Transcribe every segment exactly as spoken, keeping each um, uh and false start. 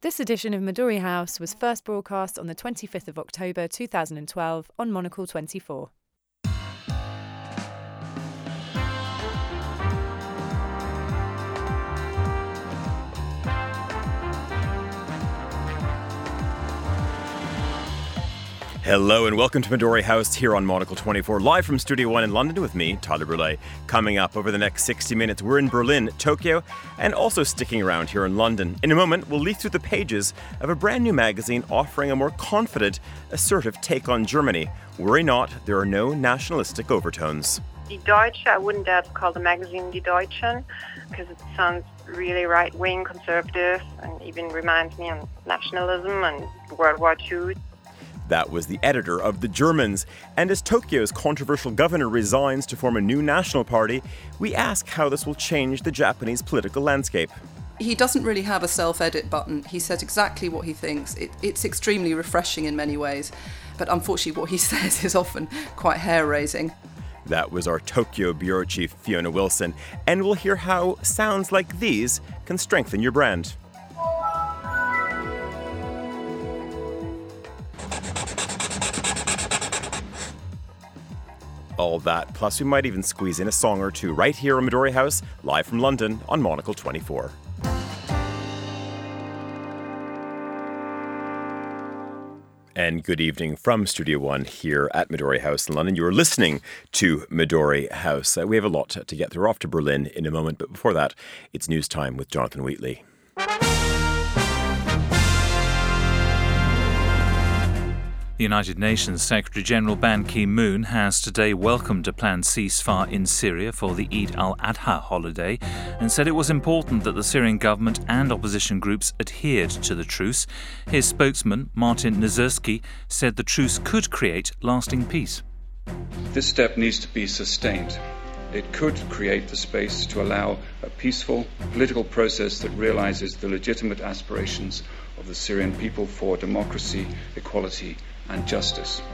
This edition of Midori House was first broadcast on the twenty-fifth of October two thousand twelve on Monocle twenty-four. Hello and welcome to Midori House here on Monocle twenty-four, live from Studio One in London with me, Tyler Brûlé. Coming up over the next sixty minutes, we're in Berlin, Tokyo, and also sticking around here in London. In a moment, we'll leaf through the pages of a brand new magazine offering a more confident, assertive take on Germany. Worry not, there are no nationalistic overtones. Die Deutsche, I wouldn't dare to call the magazine Die Deutschen, because it sounds really right-wing, conservative, and even reminds me of nationalism and World War Two. That was the editor of The Germans. And as Tokyo's controversial governor resigns to form a new national party, we ask how this will change the Japanese political landscape. He doesn't really have a self-edit button. He says exactly what he thinks. It, it's extremely refreshing in many ways. But unfortunately, what he says is often quite hair-raising. That was our Tokyo bureau chief, Fiona Wilson. And we'll hear how sounds like these can strengthen your brand. All that, plus we might even squeeze in a song or two right here in Midori House, live from London on Monocle twenty-four. And good evening from Studio One here at Midori House in London. You are listening to Midori House. Uh, we have a lot to get through. Off to Berlin in a moment, but before that, it's news time with Jonathan Wheatley. The United Nations Secretary-General Ban Ki-moon has today welcomed a planned ceasefire in Syria for the Eid al-Adha holiday and said it was important that the Syrian government and opposition groups adhered to the truce. His spokesman, Martin Nazirski, said the truce could create lasting peace. This step needs to be sustained. It could create the space to allow a peaceful political process that realizes the legitimate aspirations of the Syrian people for democracy, equality, and justice.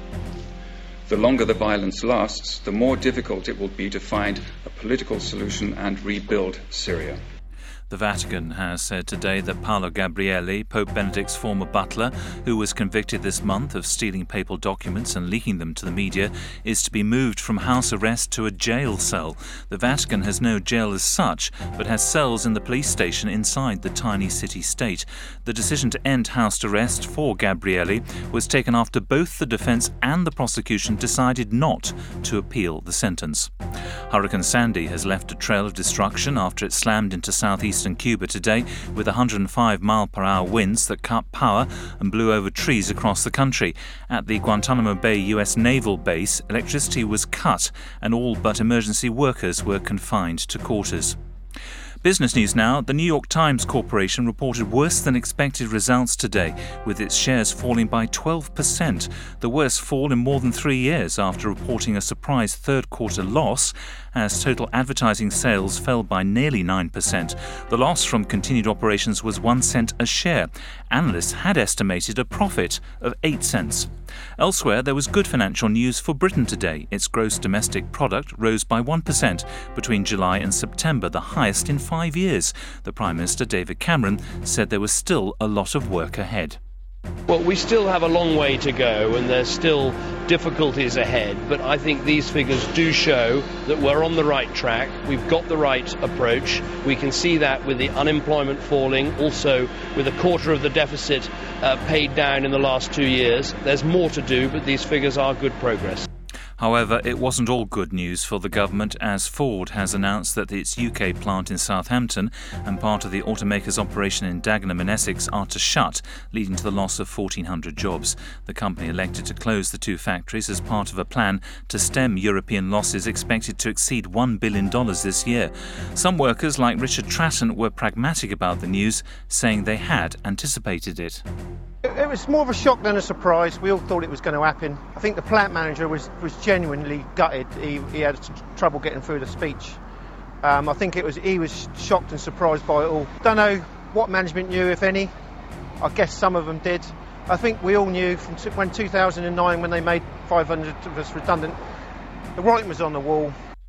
The longer the violence lasts, the more difficult it will be to find a political solution and rebuild Syria. The Vatican has said today that Paolo Gabrielli, Pope Benedict's former butler, who was convicted this month of stealing papal documents and leaking them to the media, is to be moved from house arrest to a jail cell. The Vatican has no jail as such, but has cells in the police station inside the tiny city-state. The decision to end house arrest for Gabrielli was taken after both the defence and the prosecution decided not to appeal the sentence. Hurricane Sandy has left a trail of destruction after it slammed into southeastern Cuba today with one hundred five mile per hour winds that cut power and blew over trees across the country. At the Guantanamo Bay U S Naval Base, electricity was cut and all but emergency workers were confined to quarters. Business news now. The New York Times Corporation reported worse than expected results today, with its shares falling by twelve percent, the worst fall in more than three years after reporting a surprise third quarter loss, as total advertising sales fell by nearly nine percent. The loss from continued operations was one cent a share. Analysts had estimated a profit of eight cents. Elsewhere, there was good financial news for Britain today. Its gross domestic product rose by one percent between July and September, the highest in five years. The Prime Minister, David Cameron, said there was still a lot of work ahead. Well, we still have a long way to go and there's still difficulties ahead, but I think these figures do show that we're on the right track. We've got the right approach. We can see that with the unemployment falling, also with a quarter of the deficit uh, paid down in the last two years. There's more to do, but these figures are good progress. However, it wasn't all good news for the government, as Ford has announced that its U K plant in Southampton and part of the automaker's operation in Dagenham in Essex are to shut, leading to the loss of fourteen hundred jobs. The company elected to close the two factories as part of a plan to stem European losses expected to exceed one billion dollars this year. Some workers, like Richard Tratton, were pragmatic about the news, saying they had anticipated it. It was more of a shock than a surprise. We all thought it was going to happen. I think the plant manager was, was genuinely gutted. He, he had trouble getting through the speech. Um, I think it was he was shocked and surprised by it all. Don't know what management knew, if any. I guess some of them did. I think we all knew from t- when two thousand nine, when they made five hundred of us redundant, the writing was on the wall.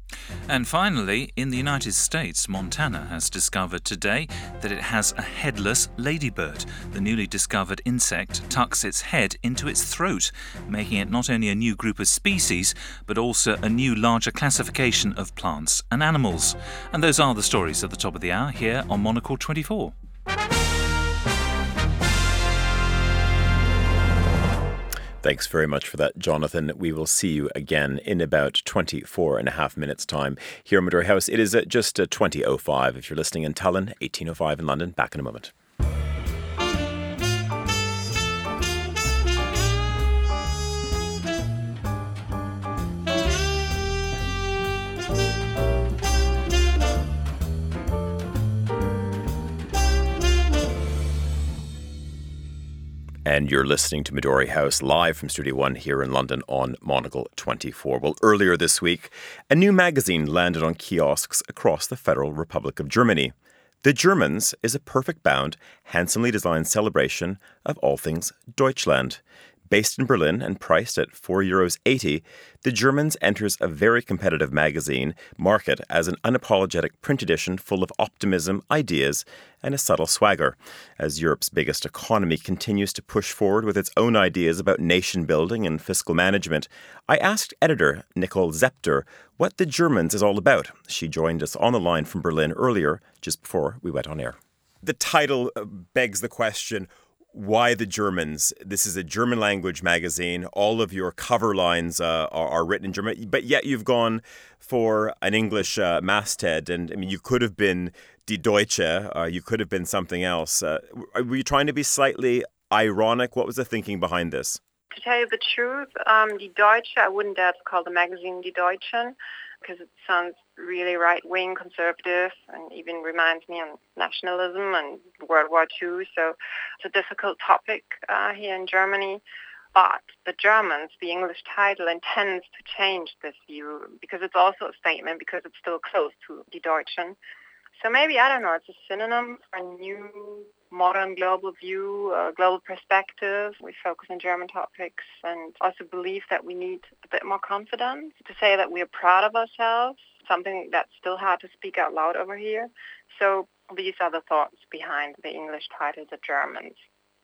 And finally, in the United States, Montana has discovered today that it has a headless ladybird. The newly discovered insect tucks its head into its throat, making it not only a new group of species, but also a new larger classification of plants and animals. And those are the stories at the top of the hour here on Monocle twenty-four. Thanks very much for that, Jonathan. We will see you again in about twenty-four and a half minutes' time here in Midori House. It is at just twenty oh five if you're listening in Tallinn, eighteen oh five in London. Back in a moment. And you're listening to Midori House live from Studio One here in London on Monocle twenty-four. Well, earlier this week, a new magazine landed on kiosks across the Federal Republic of Germany. The Germans is a perfect-bound, handsomely designed celebration of all things Deutschland. Based in Berlin and priced at four euros eighty, The Germans enters a very competitive magazine market as an unapologetic print edition full of optimism, ideas, and a subtle swagger. As Europe's biggest economy continues to push forward with its own ideas about nation building and fiscal management, I asked editor Nicole Zepter what The Germans is all about. She joined us on the line from Berlin earlier, just before we went on air. The title begs the question, why the Germans? This is a German language magazine. All of your cover lines uh, are, are written in German, but yet you've gone for an English uh, masthead. And I mean, you could have been Die Deutsche, uh, you could have been something else. Uh, were you trying to be slightly ironic? What was the thinking behind this? To tell you the truth, um, Die Deutsche, I wouldn't dare to call the magazine Die Deutschen, because it sounds really right-wing, conservative, and even reminds me of nationalism and World War Two. So it's a difficult topic uh, here in Germany. But the Germans, the English title, intends to change this view because it's also a statement, because it's still close to Die Deutschen. So maybe, I don't know, it's a synonym for a new modern global view, a global perspective. We focus on German topics and also believe that we need a bit more confidence to say that we are proud of ourselves, something that's still hard to speak out loud over here. So these are the thoughts behind the English title, The Germans.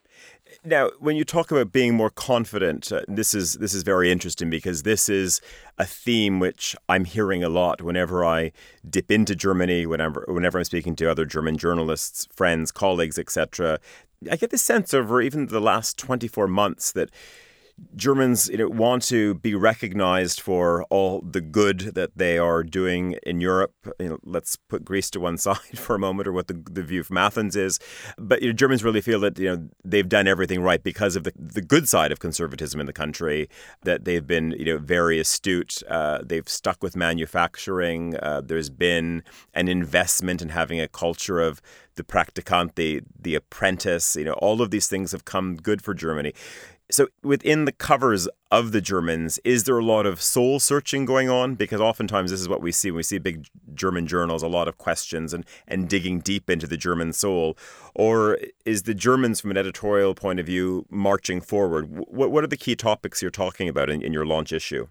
Now, when you talk about being more confident, uh, this is this is very interesting, because this is a theme which I'm hearing a lot whenever I dip into Germany, whenever whenever I'm speaking to other German journalists, friends, colleagues, et cetera. I get the sense over even the last twenty-four months that Germans, you know, want to be recognized for all the good that they are doing in Europe. You know, let's put Greece to one side for a moment, or what the, the view from Athens is. But you know, Germans really feel that, you know, they've done everything right because of the, the good side of conservatism in the country, that they've been, you know, very astute. Uh, they've stuck with manufacturing. Uh, there's been an investment in having a culture of the Praktikant, the, the apprentice. You know, all of these things have come good for Germany. So within the covers of the Germans, is there a lot of soul searching going on? Because oftentimes this is what we see when we see big German journals, a lot of questions and, and digging deep into the German soul. Or is the Germans, from an editorial point of view, marching forward? What, what are the key topics you're talking about in, in your launch issue?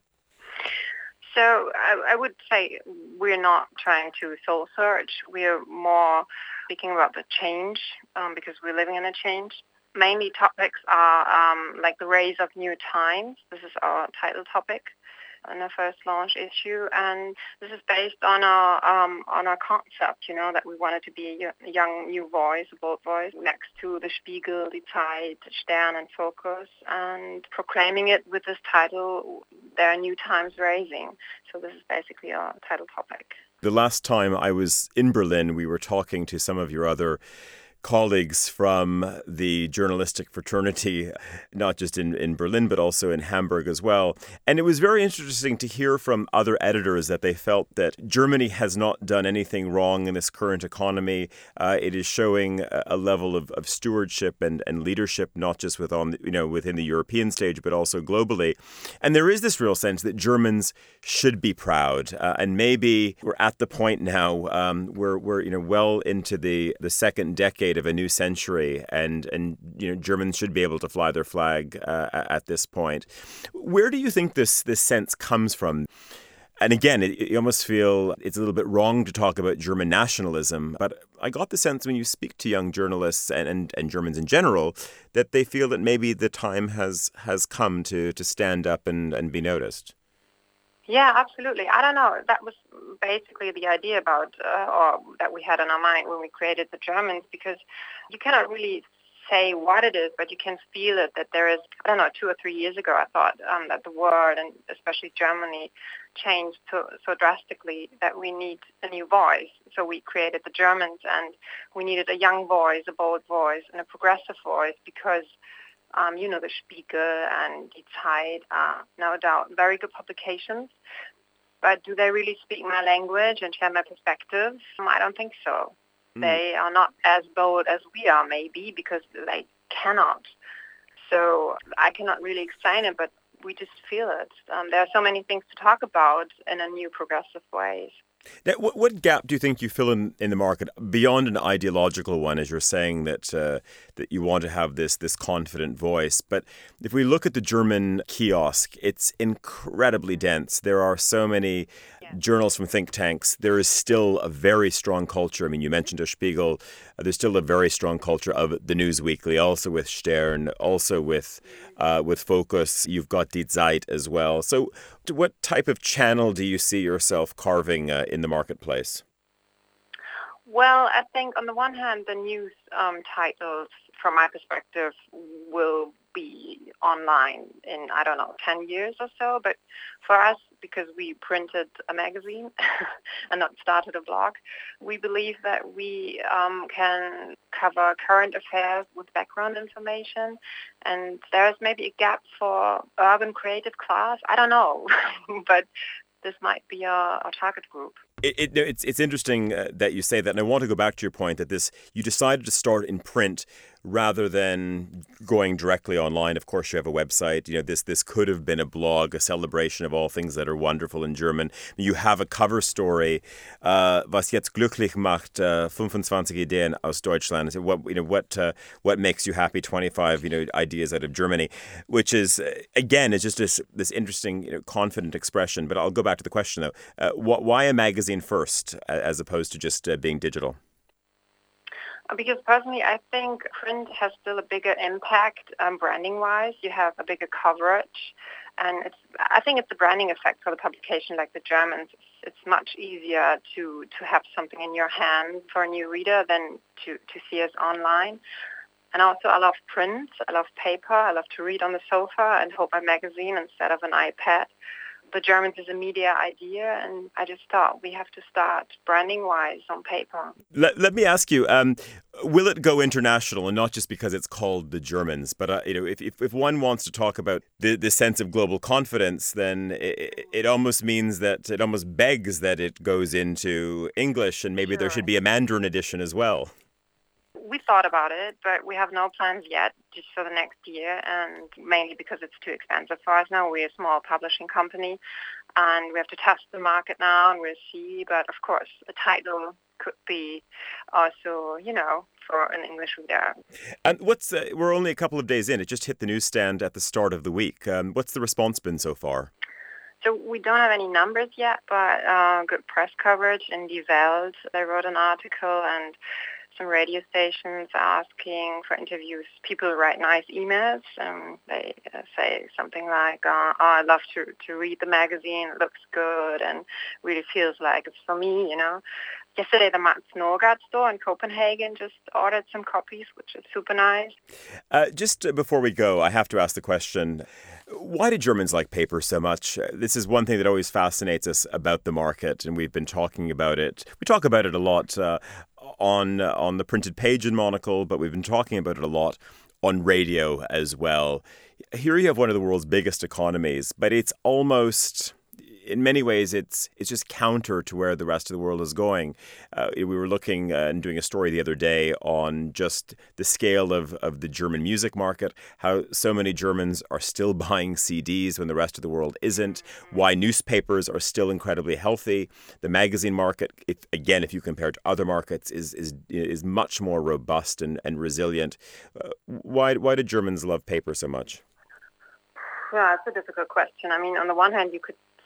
So I, I would say we're not trying to soul search. We're more speaking about the change, um, because we're living in a change. Mainly topics are um, like the rise of new times. This is our title topic in our first launch issue, and this is based on our um, on our concept, you know, that we wanted to be a young new voice, a bold voice, next to the Spiegel, Die Zeit, Stern, and Focus, and proclaiming it with this title, There Are New Times Rising. So this is basically our title topic. The last time I was in Berlin, we were talking to some of your other colleagues from the journalistic fraternity, not just in, in Berlin, but also in Hamburg as well. And it was very interesting to hear from other editors that they felt that Germany has not done anything wrong in this current economy. Uh, it is showing a, a level of, of stewardship and, and leadership, not just with on, you know, within the European stage, but also globally. And there is this real sense that Germans should be proud. Uh, and maybe we're at the point now um, where we're, you know, well into the, the second decade of a new century, and and you know, Germans should be able to fly their flag uh, at this point. Where do you think this this sense comes from? And again, it, you almost feel it's a little bit wrong to talk about German nationalism, but I got the sense when you speak to young journalists and, and, and Germans in general that they feel that maybe the time has has come to, to stand up and, and be noticed. Yeah, absolutely. I don't know. That was basically the idea about, uh, or that we had in our mind when we created the Germans, because you cannot really say what it is, but you can feel it, that there is, I don't know, two or three years ago, I thought um, that the world, and especially Germany, changed so, so drastically that we need a new voice. So we created the Germans, and we needed a young voice, a bold voice, and a progressive voice, because Um, you know, the Spiegel and Die Zeit are no doubt very good publications, but do they really speak my language and share my perspectives? Um, I don't think so. Mm. They are not as bold as we are, maybe, because they cannot. So I cannot really explain it, but we just feel it. Um, there are so many things to talk about in a new progressive ways. Now, what, what gap do you think you fill in, in the market beyond an ideological one, as you're saying that uh, that you want to have this this confident voice? But if we look at the German kiosk, it's incredibly dense. There are so many yeah. journals from think tanks. There is still a very strong culture. I mean, you mentioned Der Spiegel. Uh, there's still a very strong culture of the News Weekly, also with Stern, also with uh, with Focus. You've got Die Zeit as well. So what type of channel do you see yourself carving uh, in the marketplace? Well, I think on the one hand, the news um, titles, from my perspective, will be online in, I don't know, ten years or so. But for us, because we printed a magazine and not started a blog, we believe that we um, can cover current affairs with background information. And there's maybe a gap for urban creative class. I don't know, but this might be our, our target group. It, it, it's it's interesting uh, that you say that, and I want to go back to your point that this you decided to start in print rather than going directly online. Of course, you have a website. You know, this this could have been a blog, a celebration of all things that are wonderful in German. You have a cover story, uh, was jetzt glücklich macht, uh, fünfundzwanzig Ideen aus Deutschland. What you know, what uh, what makes you happy? twenty-five you know ideas out of Germany, which is uh, again, it's just this this interesting, you know, confident expression. But I'll go back to the question though: uh, what, why a magazine first, as opposed to just uh, being digital? Because personally, I think print has still a bigger impact um, branding-wise. You have a bigger coverage, and it's. I think it's the branding effect for the publication, like the Germans. It's, it's much easier to, to have something in your hand for a new reader than to, to see us online. And also, I love print. I love paper. I love to read on the sofa and hold my magazine instead of an iPad. The Germans is a media idea, and I just thought we have to start branding-wise on paper. Let, let me ask you, um, will it go international, and not just because it's called the Germans, but uh, you know, if, if if one wants to talk about the, the sense of global confidence, then it, it almost means that it almost begs that it goes into English, and maybe Sure. there should be a Mandarin edition as well. We thought about it, but we have no plans yet, just for the next year, and mainly because it's too expensive for us now. We're a small publishing company, and we have to test the market now, and we'll see. But of course, the title could be also, you know, for an English reader. And what's uh, we're only a couple of days in. It just hit the newsstand at the start of the week. Um, what's the response been so far? So we don't have any numbers yet, but uh, good press coverage in Die Welt. They wrote an article, and some radio stations asking for interviews. People write nice emails, and they uh, say something like, uh, oh, I love to, to read the magazine, it looks good, and really feels like it's for me, you know. Yesterday, the Mats Norgard store in Copenhagen just ordered some copies, which is super nice. Uh, just before we go, I have to ask the question, why do Germans like paper so much? This is one thing that always fascinates us about the market, and we've been talking about it. We talk about it a lot uh, on uh, on the printed page in Monocle, but we've been talking about it a lot on radio as well. Here you have one of the world's biggest economies, but it's almost in many ways, it's it's just counter to where the rest of the world is going. Uh, we were looking uh, and doing a story the other day on just the scale of, of the German music market, how so many Germans are still buying C Ds when the rest of the world isn't, why newspapers are still incredibly healthy. The magazine market, if, again, if you compare it to other markets, is is is much more robust and, and resilient. Uh, why why do Germans love paper so much? Yeah, it's a difficult question. I mean, on the one hand, you could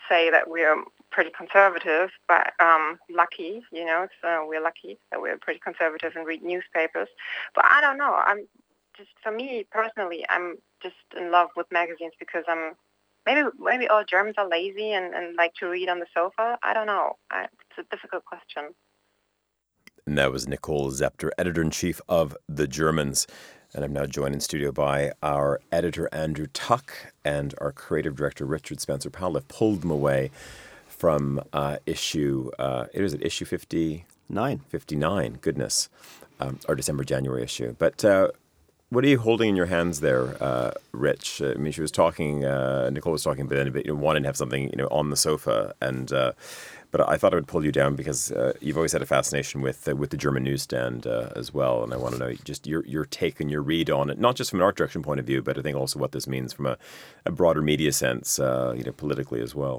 say that we're pretty conservative, but um, lucky, you know, so we're lucky that we're pretty conservative and read newspapers. But I don't know. I'm just, for me personally, I'm just in love with magazines because I'm maybe maybe all Germans are lazy and, and like to read on the sofa. I don't know. I, it's a difficult question. And that was Nicole Zepter, editor-in-chief of The Germans. And I'm now joined in studio by our editor, Andrew Tuck, and our creative director, Richard Spencer-Powell. I've pulled them away from uh, issue, uh, it was at issue fifty-nine. fifty-nine, goodness, um, our December-January issue. But uh, what are you holding in your hands there, uh, Rich? I mean, she was talking, uh, Nicole was talking about it, you know, wanting to have something, you know, on the sofa, and uh, but I thought I would pull you down because uh, you've always had a fascination with uh, with the German newsstand uh, as well, and I want to know just your your take and your read on it, not just from an art direction point of view, but I think also what this means from a, a broader media sense, uh, you know, politically as well.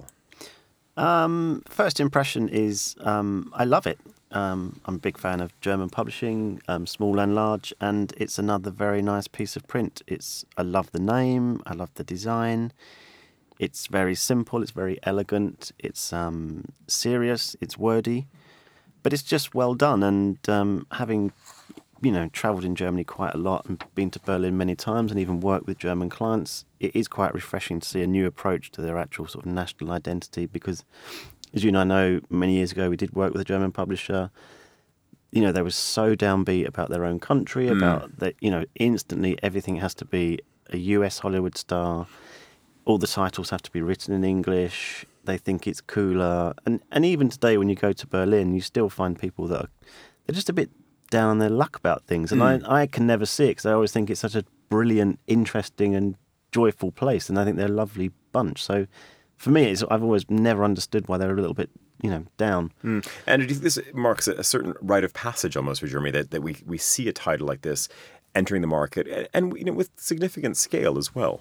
Um, first impression is um, I love it. Um, I'm a big fan of German publishing, um, small and large, and it's another very nice piece of print. It's I love the name, I love the design. It's very simple, it's very elegant, it's um, serious, it's wordy, but it's just well done. And um, having, you know, travelled in Germany quite a lot and been to Berlin many times and even worked with German clients, it is quite refreshing to see a new approach to their actual sort of national identity because, as you and I know, many years ago we did work with a German publisher. You know, they were so downbeat about their own country, mm. about that, you know, instantly everything has to be a U S Hollywood star. All the titles have to be written in English. They think it's cooler. And and even today when you go to Berlin, you still find people that are they're just a bit down on their luck about things. And mm. I, I can never see it because I always think it's such a brilliant, interesting and joyful place. And I think they're a lovely bunch. So for me, it's, I've always never understood why they're a little bit, you know, down. Mm. And do you think this marks a, a certain rite of passage almost for Germany, that, that we, we see a title like this entering the market and, and you know, with significant scale as well?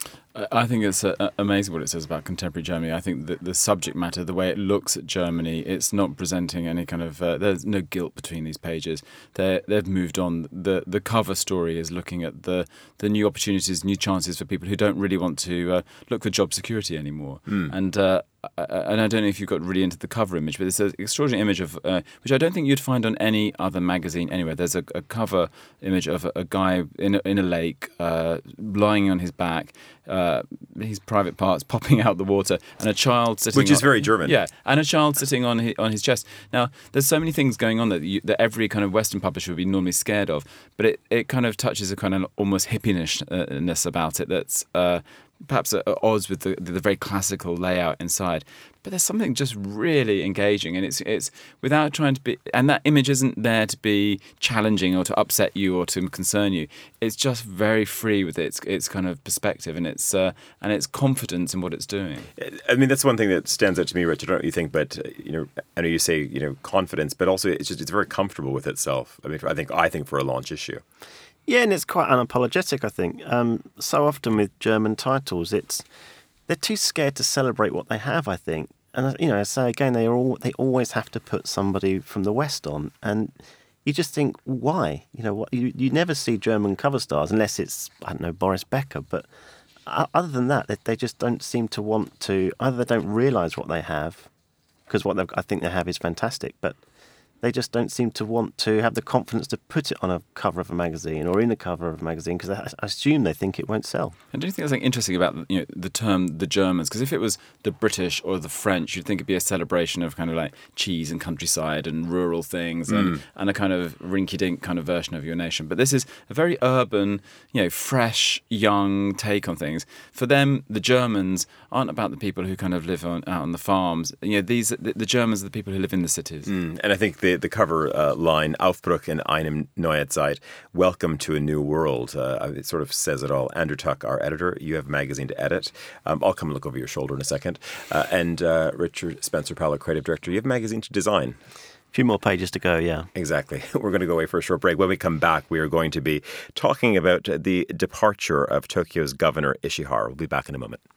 I think it's uh, amazing what it says about contemporary Germany. I think that the subject matter, the way it looks at Germany, it's not presenting any kind of... Uh, there's no guilt between these pages. They're, they've moved on. The the cover story is looking at the, the new opportunities, new chances for people who don't really want to uh, look for job security anymore. Mm. And uh, and I don't know if you've got really into the cover image, but it's an extraordinary image of... Uh, which I don't think you'd find on any other magazine anywhere. There's a, a cover image of a, a guy in a, in a lake, uh, lying on his back, uh, his private parts popping out the water, and a child sitting... Which is on, very German. Yeah, and a child sitting on his, on his chest. Now, there's so many things going on that, you, that every kind of Western publisher would be normally scared of, but it, it kind of touches a kind of almost hippiness about it that's... Uh, perhaps at odds with the, the very classical layout inside, but there's something just really engaging, and it's it's without trying to be, and that image isn't there to be challenging or to upset you or to concern you. It's just very free with its its kind of perspective and its uh, and its confidence in what it's doing. I mean, that's one thing that stands out to me, Richard. I don't know what you think, but you know, I know you say you know confidence, but also it's just it's very comfortable with itself. I mean, I think I think for a launch issue. Yeah, and it's quite unapologetic, I think. Um, so often with German titles, it's they're too scared to celebrate what they have, I think. And, you know, so again, they are all they always have to put somebody from the West on. And you just think, why? You know, what you, you never see German cover stars unless it's, I don't know, Boris Becker. But other than that, they, they just don't seem to want to, either they don't realise what they have, because what I think they have is fantastic, but they just don't seem to want to have the confidence to put it on a cover of a magazine or in a cover of a magazine because I assume they think it won't sell. And do you think there's something interesting about you know the term the Germans? Because if it was the British or the French, you'd think it'd be a celebration of kind of like cheese and countryside and rural things mm. and, and a kind of rinky-dink kind of version of your nation. But this is a very urban, you know, fresh, young take on things. For them, the Germans aren't about the people who kind of live on, out on the farms. You know, these the, the Germans are the people who live in the cities. Mm. And I think the the cover uh, line, Aufbruch in einem neue Zeit, welcome to a new world. Uh, it sort of says it all. Andrew Tuck, our editor, you have a magazine to edit. Um, I'll come and look over your shoulder in a second. Uh, and uh, Richard Spencer-Powell, creative director, you have a magazine to design. A few more pages to go, yeah. Exactly. We're going to go away for a short break. When we come back, we are going to be talking about the departure of Tokyo's governor, Ishihara. We'll be back in a moment.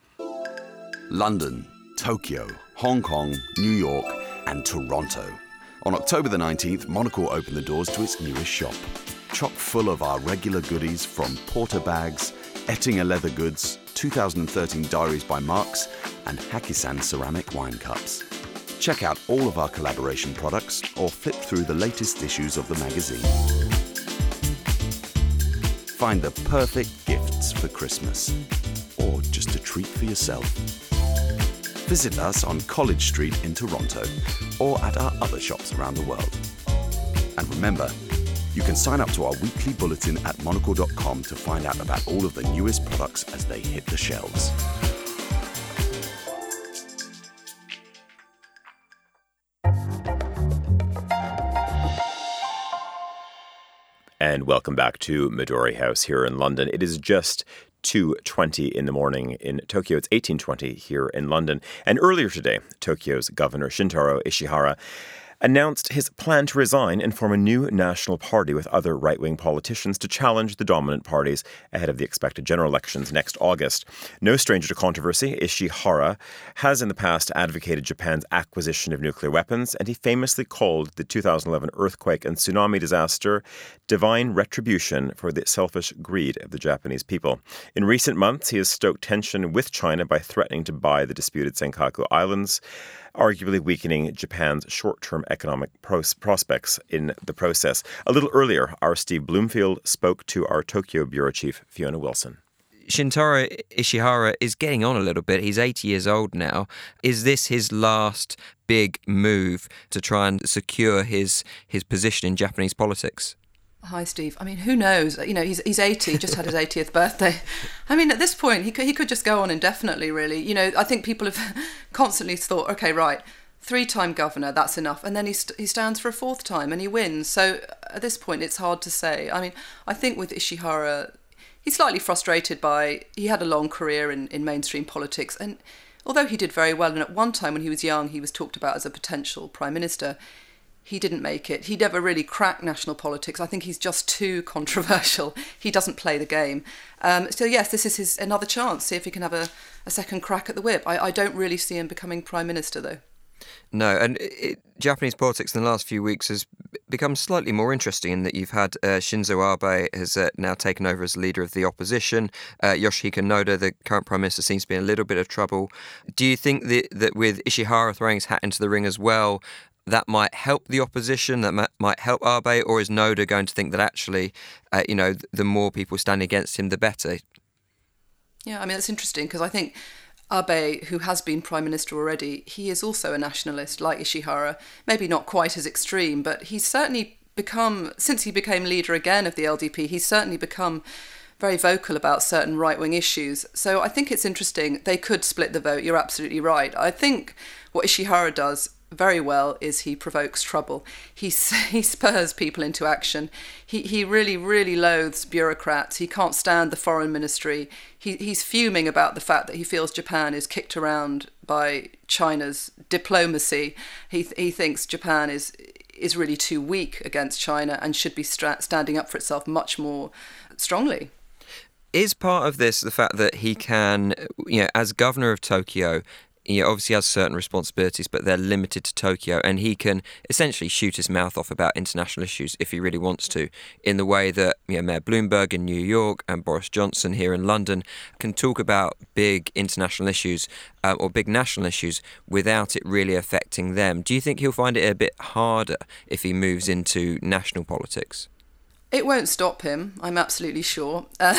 London, Tokyo, Hong Kong, New York, and Toronto. On October the nineteenth, Monocle opened the doors to its newest shop, chock full of our regular goodies from porter bags, Ettinger Leather Goods, two thousand thirteen Diaries by Marx, and Hakisan ceramic wine cups. Check out all of our collaboration products or flip through the latest issues of the magazine. Find the perfect gifts for Christmas, or just a treat for yourself. Visit us on College Street in Toronto, or at our other shops around the world. And remember, you can sign up to our weekly bulletin at monocle dot com to find out about all of the newest products as they hit the shelves. And welcome back to Midori House here in London. It is just two twenty in the morning in Tokyo. It's eighteen twenty here in London. And earlier today, Tokyo's Governor Shintaro Ishihara announced his plan to resign and form a new national party with other right-wing politicians to challenge the dominant parties ahead of the expected general elections next August. No stranger to controversy, Ishihara has in the past advocated Japan's acquisition of nuclear weapons, and he famously called the two thousand eleven earthquake and tsunami disaster divine retribution for the selfish greed of the Japanese people. In recent months, he has stoked tension with China by threatening to buy the disputed Senkaku Islands, arguably weakening Japan's short-term economic pros- prospects in the process. A little earlier, our Steve Bloomfield spoke to our Tokyo bureau chief, Fiona Wilson. Shintaro Ishihara is getting on a little bit. He's eighty years old now. Is this his last big move to try and secure his his position in Japanese politics? Hi, Steve. I mean, who knows? You know, he's he's eighty, just had his eightieth birthday. I mean, at this point, he could, he could just go on indefinitely, really. You know, I think people have constantly thought, OK, right, three-time governor, that's enough. And then he, st- he stands for a fourth time and he wins. So at this point, it's hard to say. I mean, I think with Ishihara, he's slightly frustrated by, he had a long career in, in mainstream politics. And although he did very well, and at one time when he was young, he was talked about as a potential prime minister, he didn't make it. He never really cracked national politics. I think he's just too controversial. He doesn't play the game. Um, so yes, this is his another chance. See if he can have a, a second crack at the whip. I, I don't really see him becoming prime minister, though. No, and it, Japanese politics in the last few weeks has become slightly more interesting in that you've had uh, Shinzo Abe has uh, now taken over as leader of the opposition. Uh, Yoshihiko Noda, the current prime minister, seems to be in a little bit of trouble. Do you think that, that with Ishihara throwing his hat into the ring as well, that might help the opposition, that might, might help Abe, or is Noda going to think that actually, uh, you know, the more people stand against him, the better? Yeah, I mean, that's interesting because I think Abe, who has been prime minister already, he is also a nationalist like Ishihara, maybe not quite as extreme, but he's certainly become, since he became leader again of the L D P, he's certainly become very vocal about certain right-wing issues. So I think it's interesting. They could split the vote. You're absolutely right. I think what Ishihara does very well is he provokes trouble. He he spurs people into action. He he really, really loathes bureaucrats. He can't stand the foreign ministry. He he's fuming about the fact that he feels Japan is kicked around by China's diplomacy. He he thinks Japan is is really too weak against China and should be stra- standing up for itself much more strongly. Is part of this the fact that he can, you know, as governor of Tokyo, he obviously has certain responsibilities, but they're limited to Tokyo, and he can essentially shoot his mouth off about international issues if he really wants to, in the way that, you know, Mayor Bloomberg in New York and Boris Johnson here in London can talk about big international issues um, or big national issues without it really affecting them. Do you think he'll find it a bit harder if he moves into national politics? It won't stop him, I'm absolutely sure. Uh,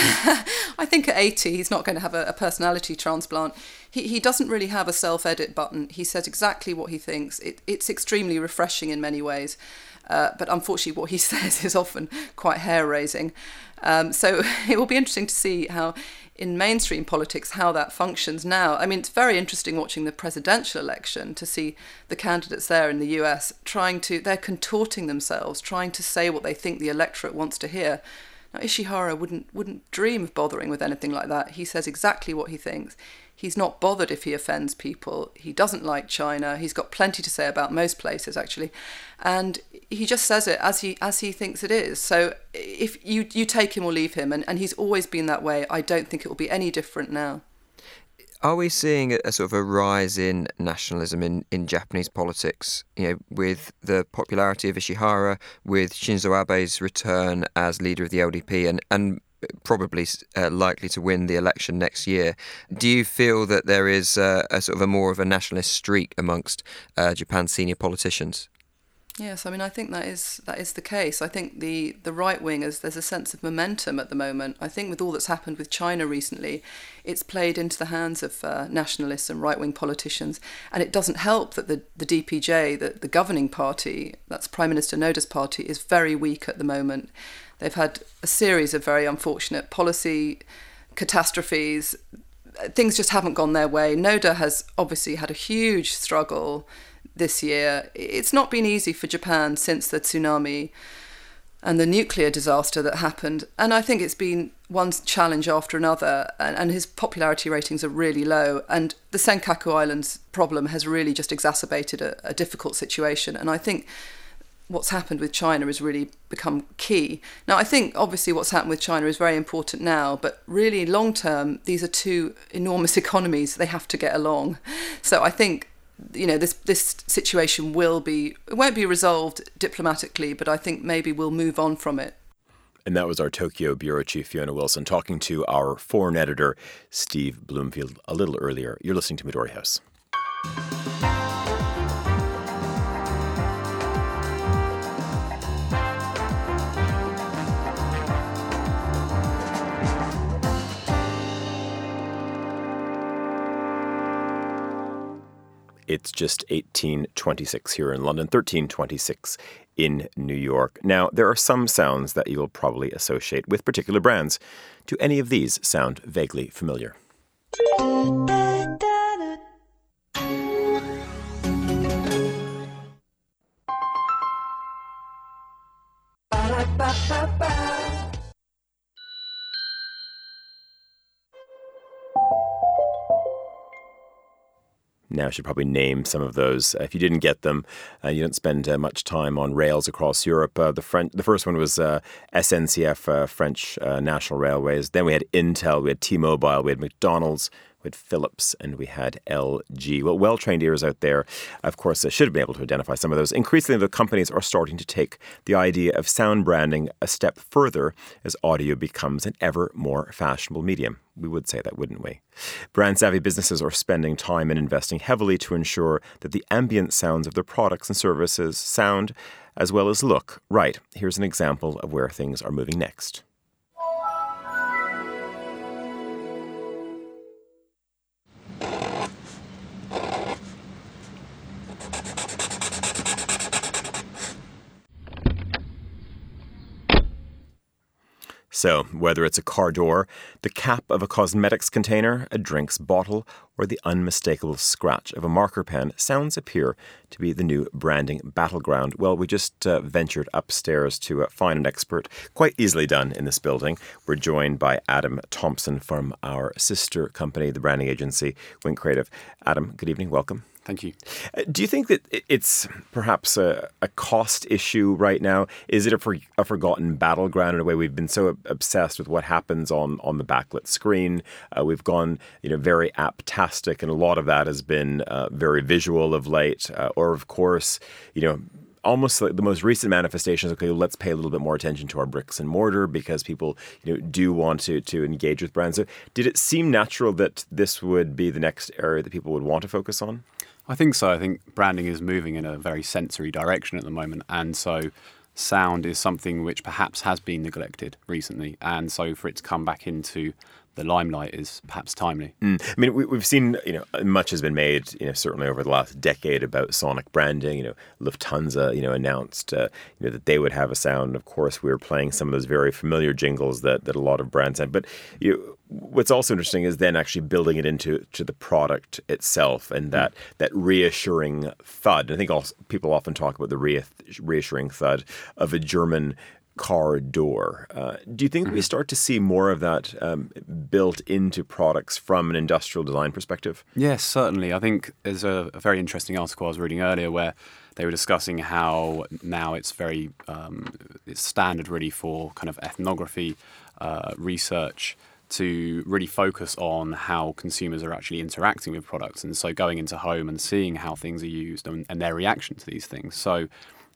I think at eighty, he's not going to have a, a personality transplant. He he doesn't really have a self-edit button. He says exactly what he thinks. It, it's extremely refreshing in many ways. Uh, but unfortunately, what he says is often quite hair-raising. Um, so it will be interesting to see how, in mainstream politics, how that functions now. I mean, it's very interesting watching the presidential election to see the candidates there in the U S trying to, they're contorting themselves, trying to say what they think the electorate wants to hear. Now, Ishihara wouldn't wouldn't dream of bothering with anything like that. He says exactly what he thinks. He's not bothered if he offends people. He doesn't like China. He's got plenty to say about most places, actually. And he just says it as he as he thinks it is. So if you, you take him or leave him, and, and he's always been that way, I don't think it will be any different now. Are we seeing a sort of a rise in nationalism in, in Japanese politics, you know, with the popularity of Ishihara, with Shinzo Abe's return as leader of the L D P, and, and probably uh, likely to win the election next year. Do you feel that there is uh, a sort of a more of a nationalist streak amongst uh, Japan's senior politicians? Yes, I mean, I think that is that is the case. I think the, the right wingers, there's a sense of momentum at the moment. I think with all that's happened with China recently, it's played into the hands of uh, nationalists and right-wing politicians. And it doesn't help that the, the D P J, the, the governing party, that's Prime Minister Noda's party, is very weak at the moment. They've had a series of very unfortunate policy catastrophes. Things just haven't gone their way. Noda has obviously had a huge struggle this year. It's not been easy for Japan since the tsunami and the nuclear disaster that happened. And I think it's been one challenge after another, and, and his popularity ratings are really low. And the Senkaku Islands problem has really just exacerbated a, a difficult situation. And I think what's happened with China has really become key. Now, I think obviously what's happened with China is very important now, but really long term, these are two enormous economies. They have to get along. So I think, you know, this this situation will be, it won't be resolved diplomatically, but I think maybe we'll move on from it. And that was our Tokyo Bureau Chief Fiona Wilson talking to our foreign editor, Steve Bloomfield, a little earlier. You're listening to Midori House. It's just eighteen twenty-six here in London, thirteen twenty-six in New York. Now, there are some sounds that you'll probably associate with particular brands. Do any of these sound vaguely familiar? Now I should probably name some of those. Uh, if you didn't get them, uh, you don't spend uh, much time on rails across Europe. Uh, the French, the first one was uh, S N C F, uh, French uh, National Railways. Then we had Intel, we had T-Mobile, we had McDonald's, we had Philips, and we had L G. Well, well-trained ears out there, of course, uh, should have been able to identify some of those. Increasingly, the companies are starting to take the idea of sound branding a step further as audio becomes an ever more fashionable medium. We would say that, wouldn't we? Brand-savvy businesses are spending time and investing heavily to ensure that the ambient sounds of their products and services sound as well as look right. Here's an example of where things are moving next. So, whether it's a car door, the cap of a cosmetics container, a drinks bottle, or the unmistakable scratch of a marker pen, sounds appear to be the new branding battleground. Well, we just uh, ventured upstairs to uh, find an expert, quite easily done in this building. We're joined by Adam Thompson from our sister company, the branding agency, Wink Creative. Adam, good evening. Welcome. Thank you. Uh, do you think that it's perhaps a, a cost issue right now? Is it a, for, a forgotten battleground in a way? We've been so obsessed with what happens on, on the backlit screen. Uh, we've gone, you know, very app-tastic, and a lot of that has been uh, very visual of late. Uh, or, of course, you know, almost like the most recent manifestations, okay, let's pay a little bit more attention to our bricks and mortar because people, you know, do want to, to engage with brands. So did it seem natural that this would be the next area that people would want to focus on? I think so. I think branding is moving in a very sensory direction at the moment. And so sound is something which perhaps has been neglected recently. And so for it to come back into the limelight is perhaps timely. Mm. I mean, we, we've seen, you know, much has been made, you know, certainly over the last decade about sonic branding. You know, Lufthansa, you know, announced, uh, you know, that they would have a sound. Of course, we were playing some of those very familiar jingles that, that a lot of brands have. But you know, what's also interesting is then actually building it into to the product itself and that, mm. that reassuring thud. I think also people often talk about the re- reassuring thud of a German car door. Uh, do you think mm-hmm. we start to see more of that um, built into products from an industrial design perspective? Yes, certainly. I think there's a, a very interesting article I was reading earlier where they were discussing how now it's very um, it's standard really for kind of ethnography uh, research to really focus on how consumers are actually interacting with products, and so going into home and seeing how things are used and, and their reaction to these things. So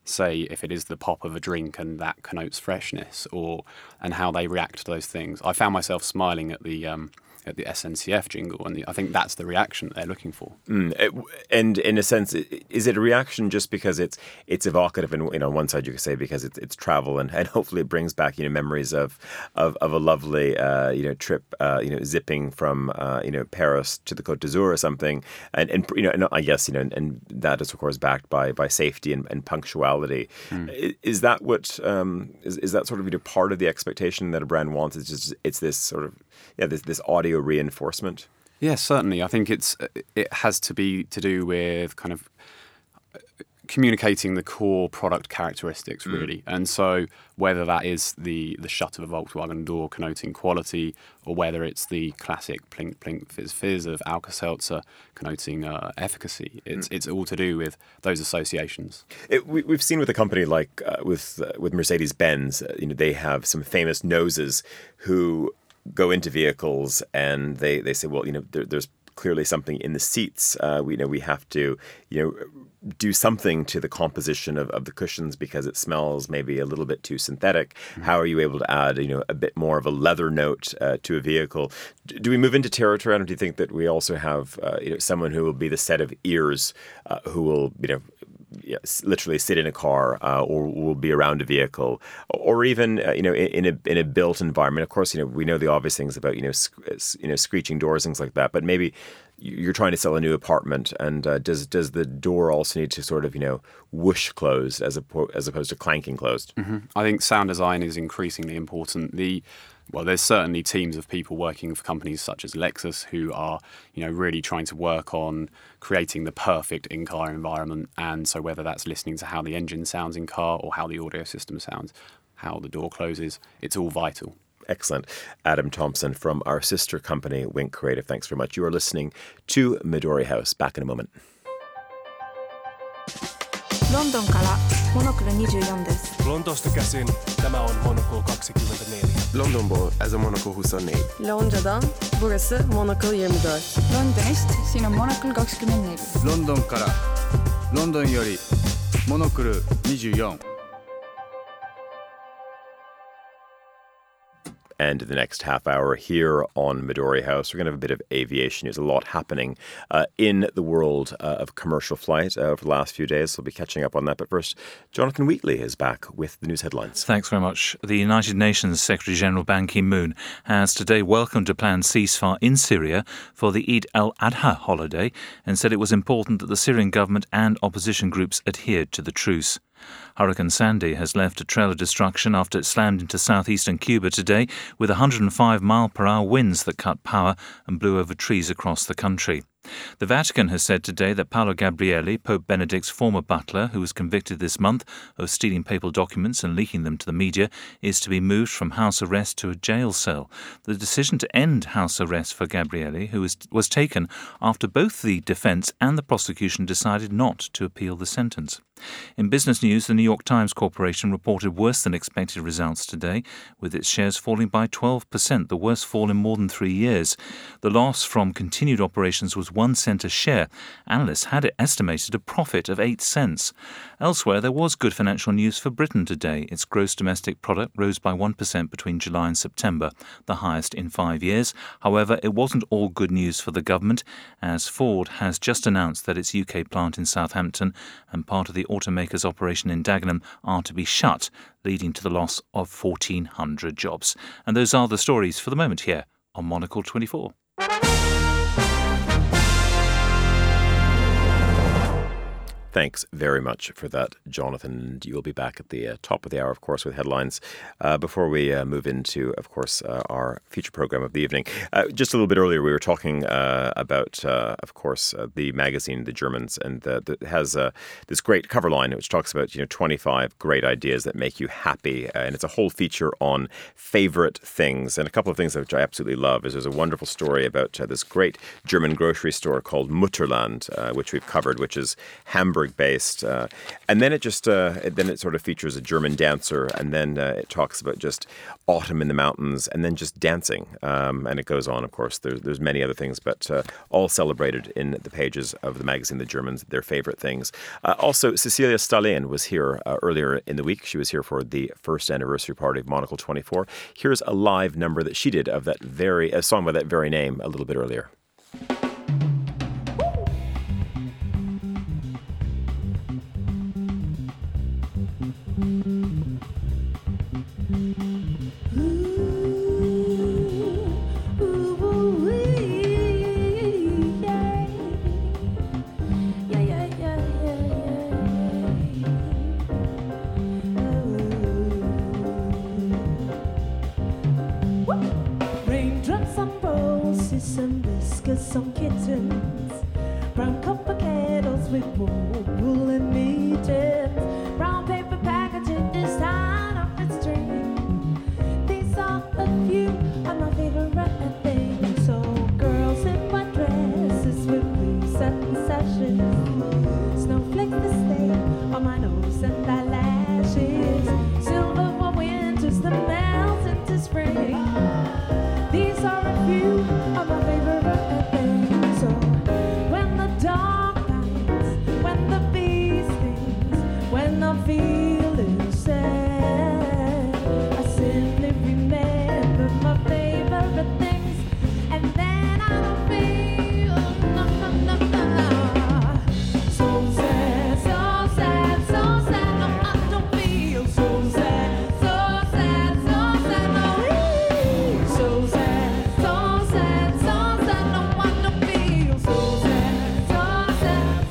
say if it is the pop of a drink and that connotes freshness, or and how they react to those things. I found myself smiling at the um, at the S N C F jingle, and the, I think that's the reaction that they're looking for. Mm, it, and in a sense, is it a reaction just because it's it's evocative? And you know, on one side you could say because it's it's travel, and, and hopefully it brings back you know memories of of, of a lovely uh, you know trip, uh, you know zipping from uh, you know Paris to the Côte d'Azur or something, and and you know and I guess you know and, and that is of course backed by by safety and, and punctuality. Mm. Is, is that what um, is is that sort of you know part of the expectation that a brand wants? It's just it's this sort of yeah this this audio reinforcement? Yes, certainly. I think it's it has to be to do with kind of communicating the core product characteristics, really. Mm. And so whether that is the, the shut of a Volkswagen door connoting quality, or whether it's the classic plink plink fizz fizz of Alka-Seltzer connoting uh, efficacy, it's mm. it's all to do with those associations. It, we, we've seen with a company like uh, with uh, with Mercedes-Benz, uh, you know, they have some famous noses who go into vehicles and they, they say, well, you know, there, there's clearly something in the seats. Uh, we you know we have to, you know, do something to the composition of, of the cushions because it smells maybe a little bit too synthetic. Mm-hmm. How are you able to add, you know, a bit more of a leather note uh, to a vehicle? D- do we move into territory? And do you think that we also have, uh, you know, someone who will be the set of ears uh, who will, you know, Yes, literally sit in a car uh, or will be around a vehicle, or even uh, you know in, in a in a built environment. Of course, you know we know the obvious things about you know sc- you know screeching doors, things like that. But maybe you're trying to sell a new apartment, and uh, does does the door also need to sort of you know whoosh closed as oppo- as opposed to clanking closed? Mm-hmm. I think sound design is increasingly important. The Well, there's certainly teams of people working for companies such as Lexus who are, you know, really trying to work on creating the perfect in-car environment. And so whether that's listening to how the engine sounds in car or how the audio system sounds, how the door closes, it's all vital. Excellent. Adam Thompson from our sister company, Wink Creative. Thanks very much. You are listening to Midori House. Back in a moment. ロンドンからモノクルにじゅうよんです。 Lontoosta käsin tämä on Monocle kaksikymmentäneljä. Londonból ez a Monocle huszonnégy. Londradan burası Monocle yirmi dört. Londonist siinä on Monocle kaksikymmentäneljä. LondonからLondonよりMonocleにじゅうよん. And in the next half hour here on Midori House, we're going to have a bit of aviation news. A lot happening uh, in the world uh, of commercial flight uh, over the last few days. So we'll be catching up on that. But first, Jonathan Wheatley is back with the news headlines. Thanks very much. The United Nations Secretary-General Ban Ki-moon has today welcomed a planned ceasefire in Syria for the Eid al-Adha holiday and said it was important that the Syrian government and opposition groups adhered to the truce. Hurricane Sandy has left a trail of destruction after it slammed into southeastern Cuba today with one hundred five mile per hour winds that cut power and blew over trees across the country. The Vatican has said today that Paolo Gabrielli, Pope Benedict's former butler, who was convicted this month of stealing papal documents and leaking them to the media, is to be moved from house arrest to a jail cell. The decision to end house arrest for Gabrielli, who was, was taken after both the defence and the prosecution decided not to appeal the sentence. In business news, the New York Times Corporation reported worse than expected results today, with its shares falling by twelve percent, the worst fall in more than three years. The loss from continued operations was one cent a share. Analysts had estimated a profit of eight cents. Elsewhere, there was good financial news for Britain today. Its gross domestic product rose by one percent between July and September, the highest in five years. However, it wasn't all good news for the government, as Ford has just announced that its U K plant in Southampton and part of the automaker's operation in Dagenham are to be shut, leading to the loss of fourteen hundred jobs. And those are the stories for the moment here on Monocle twenty-four. Thanks very much for that, Jonathan. You will be back at the uh, top of the hour, of course, with headlines. Uh, before we uh, move into, of course, uh, our feature program of the evening. Uh, just a little bit earlier, we were talking uh, about, uh, of course, uh, the magazine, The Germans, and the, the, it has uh, this great cover line which talks about, you know, twenty-five great ideas that make you happy. Uh, and it's a whole feature on favorite things. And a couple of things which I absolutely love is there's a wonderful story about uh, this great German grocery store called Mutterland, uh, which we've covered, which is Hamburg Hamburg-based, uh, and then it just uh, it, then it sort of features a German dancer, and then uh, it talks about just autumn in the mountains, and then just dancing, um, and it goes on. Of course, there's there's many other things, but uh, all celebrated in the pages of the magazine. The Germans, their favorite things. Uh, also, Cecilia Stalin was here uh, earlier in the week. She was here for the first anniversary party of Monocle twenty-four. Here's a live number that she did of that very a song by that very name a little bit earlier. Raindrops on roses and biscuits on kittens, brown copper kettles with wool and mittens, brown paper packaging is tied up with string. These are a few of my favorite things. So girls in white dresses with blue satin sashes, snowflakes that stay on my nose and eyelashes, silver for winters that melt into spring. These are a few of my favorite things. So when the dark nights, when the bee stings, when I'm feeling sad, I simply remember my favorite things, and then I don't feel no, no, no, no, no. So sad, so sad, so sad. No, I don't feel so sad, so sad, so sad. No, so sad, so sad, so sad. No, I don't feel so sad, so sad,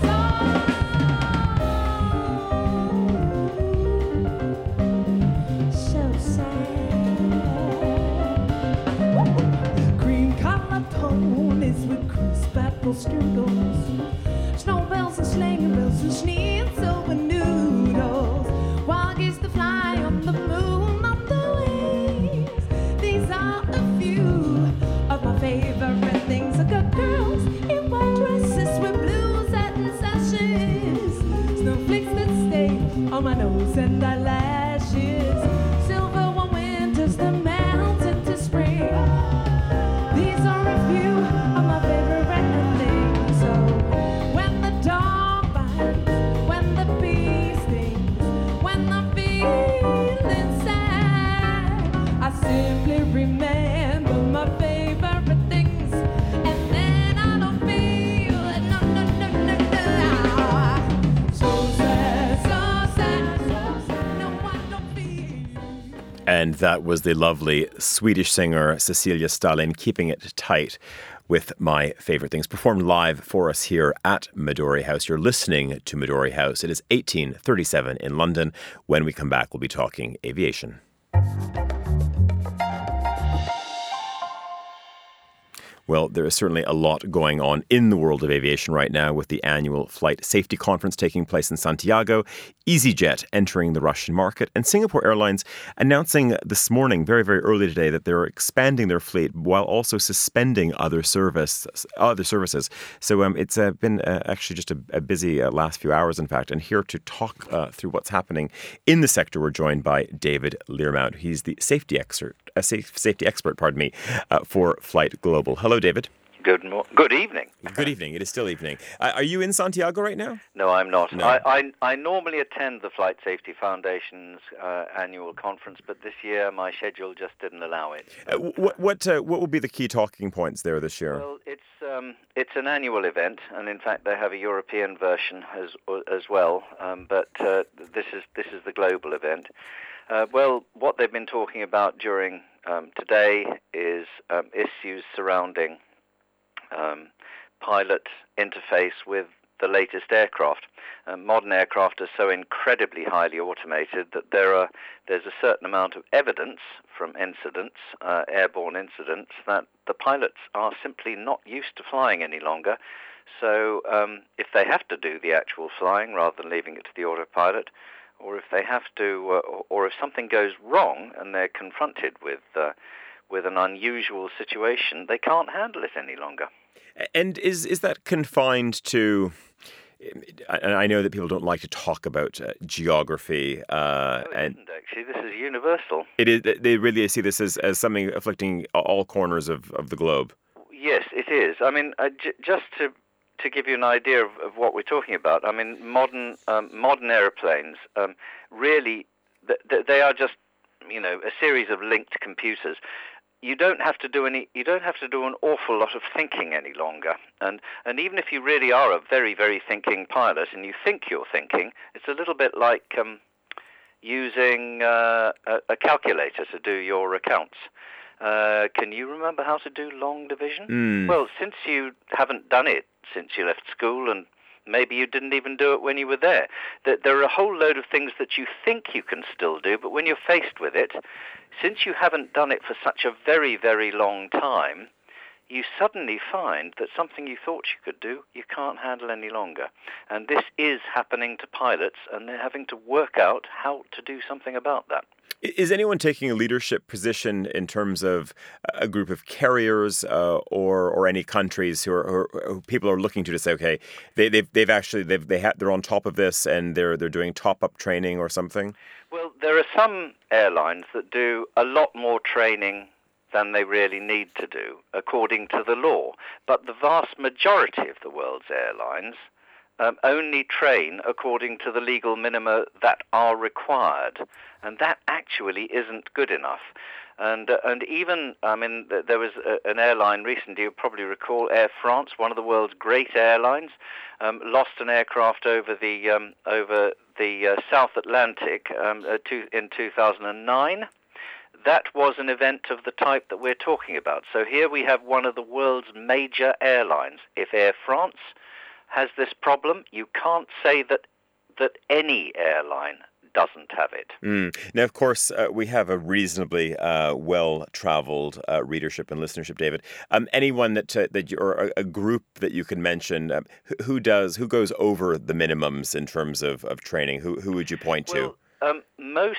so so sad. Green collar ponies with crisp apple strudels, snowbells and sleighing bells and schnitzel and noodles, wild geese that fly on the moon on the wings. These are a few of my favorite things. I got girls in white dresses with blue satin sashes, snowflakes that stay on my nose and eyelashes, silver one winters that melt into spring. These are a few of my favorite things. So when the dog bites, when the bee stings, when I'm feeling sad, I simply remember my favorite things, and then I don't feel no, no, no, no, no. So sad, so sad, so sad. No, I don't feel. And that was the lovely Swedish singer Cecilia Stalin, keeping it tight with my favorite things, performed live for us here at Midori House. You're listening to Midori House. It is eighteen thirty-seven in London. When we come back, we'll be talking aviation. Well, there is certainly a lot going on in the world of aviation right now with the annual Flight Safety Conference taking place in Santiago, EasyJet entering the Russian market, and Singapore Airlines announcing this morning, very, very early today, that they're expanding their fleet while also suspending other service, other services. So um, it's uh, been uh, actually just a, a busy uh, last few hours, in fact. And here to talk uh, through what's happening in the sector, we're joined by David Learmount. He's the safety expert, a safe, safety expert, pardon me, uh, for Flight Global. Hello, David. Good mo- Good evening. Good evening. It is still evening. Uh, are you in Santiago right now? No, I'm not. No. I, I, I normally attend the Flight Safety Foundation's uh, annual conference, but this year my schedule just didn't allow it. Uh, what what uh, what will be the key talking points there this year? Well, it's um, it's an annual event, and in fact they have a European version as as well. Um, but uh, this is this is the global event. Uh, well, what they've been talking about during um, today is um, issues surrounding Um, pilot interface with the latest aircraft. Uh, modern aircraft are so incredibly highly automated that there are there's a certain amount of evidence from incidents, uh, airborne incidents, that the pilots are simply not used to flying any longer. So um, if they have to do the actual flying rather than leaving it to the autopilot, or if they have to, uh, or, or if something goes wrong and they're confronted with uh, with an unusual situation, they can't handle it any longer. And is is that confined to and I know that people don't like to talk about uh, geography. Uh, no, it and isn't, actually. This is universal. It is. They really see this as, as something afflicting all corners of, of the globe. Yes, it is. I mean, uh, j- just to to give you an idea of, of what we're talking about, I mean, modern um, modern aeroplanes um, really th- they are just, you know, a series of linked computers. You don't have to do any. You don't have to do an awful lot of thinking any longer. And and even if you really are a very very thinking pilot and you think you're thinking, it's a little bit like um, using uh, a, a calculator to do your accounts. Uh, can you remember how to do long division? Mm. Well, since you haven't done it since you left school, and maybe you didn't even do it when you were there, that there are a whole load of things that you think you can still do, but when you're faced with it, since you haven't done it for such a very, very long time, you suddenly find that something you thought you could do, you can't handle any longer. And this is happening to pilots, and they're having to work out how to do something about that. Is anyone taking a leadership position in terms of a group of carriers uh, or or any countries who are who, who people are looking to to say, okay, they, they've they've actually they've they ha- they're on top of this and they're they're doing top up training or something? Well, there are some airlines that do a lot more training than they really need to do, according to the law. But the vast majority of the world's airlines um, only train according to the legal minima that are required, and that actually isn't good enough. And uh, and even, I mean, th- there was a, an airline recently, you probably recall, Air France, one of the world's great airlines, um, lost an aircraft over the um, over the uh, South Atlantic um, uh, two, in two thousand nine. That was an event of the type that we're talking about. So here we have one of the world's major airlines. If Air France has this problem, you can't say that that any airline doesn't have it. Mm. Now, of course, uh, we have a reasonably uh, well-traveled uh, readership and listenership, David. Um, anyone that uh, that you, or a group that you can mention, um, who, who does who goes over the minimums in terms of, of training? Who who would you point well, to? Um, most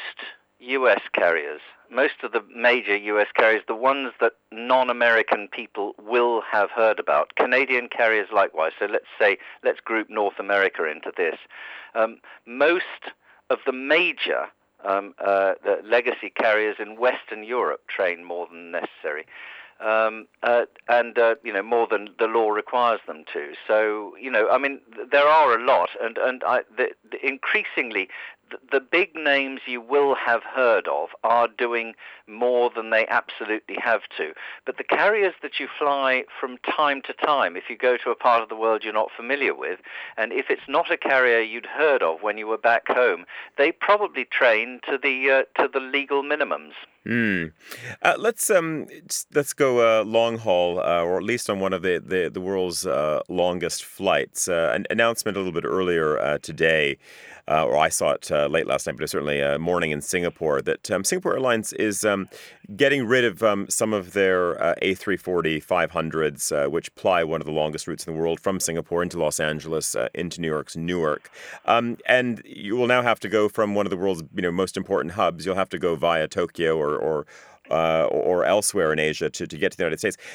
U S carriers, most of the major U S carriers, the ones that non-American people will have heard about. Canadian carriers likewise. So let's say, let's group North America into this. Um, most of the major um, uh, the legacy carriers in Western Europe train more than necessary. Um, uh, and, uh, you know, more than the law requires them to. So, you know, I mean, th- there are a lot, and, and I, the, the increasingly, the, the big names you will have heard of are doing more than they absolutely have to. But the carriers that you fly from time to time, if you go to a part of the world you're not familiar with, and if it's not a carrier you'd heard of when you were back home, they probably train to the uh, to the legal minimums. Mm. Uh, let's um let's go uh, long haul, uh, or at least on one of the the, the world's uh, longest flights. Uh, an announcement a little bit earlier uh, today, uh, or I saw it uh, late last night, but it's certainly a morning in Singapore, that um, Singapore Airlines is um, getting rid of um, some of their uh, A three forty five hundreds, uh, which ply one of the longest routes in the world from Singapore into Los Angeles, uh, into New York's Newark. Um, and you will now have to go from one of the world's you know most important hubs. You'll have to go via Tokyo or or uh, or elsewhere in Asia to, to get to the United States.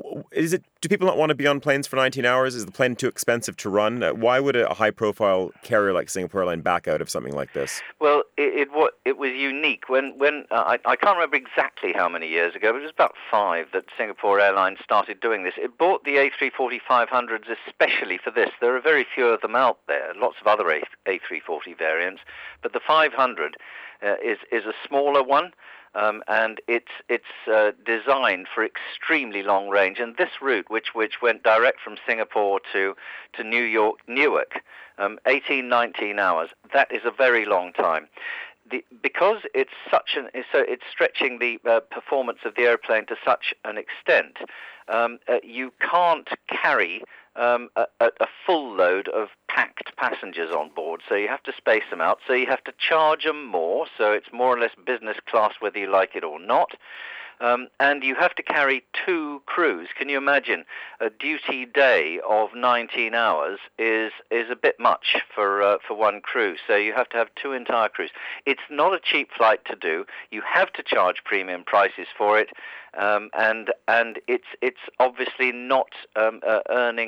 Is it? Do people not want to be on planes for nineteen hours? Is the plane too expensive to run? Uh, why would a high-profile carrier like Singapore Airlines back out of something like this? Well, it it, it was unique. When when uh, I, I can't remember exactly how many years ago, but it was about five that Singapore Airlines started doing this. It bought the A three forty five hundreds especially for this. There are very few of them out there. Lots of other A three forty variants, but the five hundred uh, is is a smaller one. Um, and it's it's uh, designed for extremely long range. And this route, which which went direct from Singapore to to New York, Newark, um, eighteen, nineteen hours. That is a very long time. The, because it's such an so it's stretching the uh, performance of the airplane to such an extent. Um, uh, you can't carry um, a, a full load of packed passengers on board, so you have to space them out. So you have to charge them more, so it's more or less business class whether you like it or not. Um, and you have to carry two crews. Can you imagine a duty day of nineteen hours is is a bit much for uh, for one crew. So you have to have two entire crews. It's not a cheap flight to do. You have to charge premium prices for it, um, and and it's it's obviously not um, uh, earning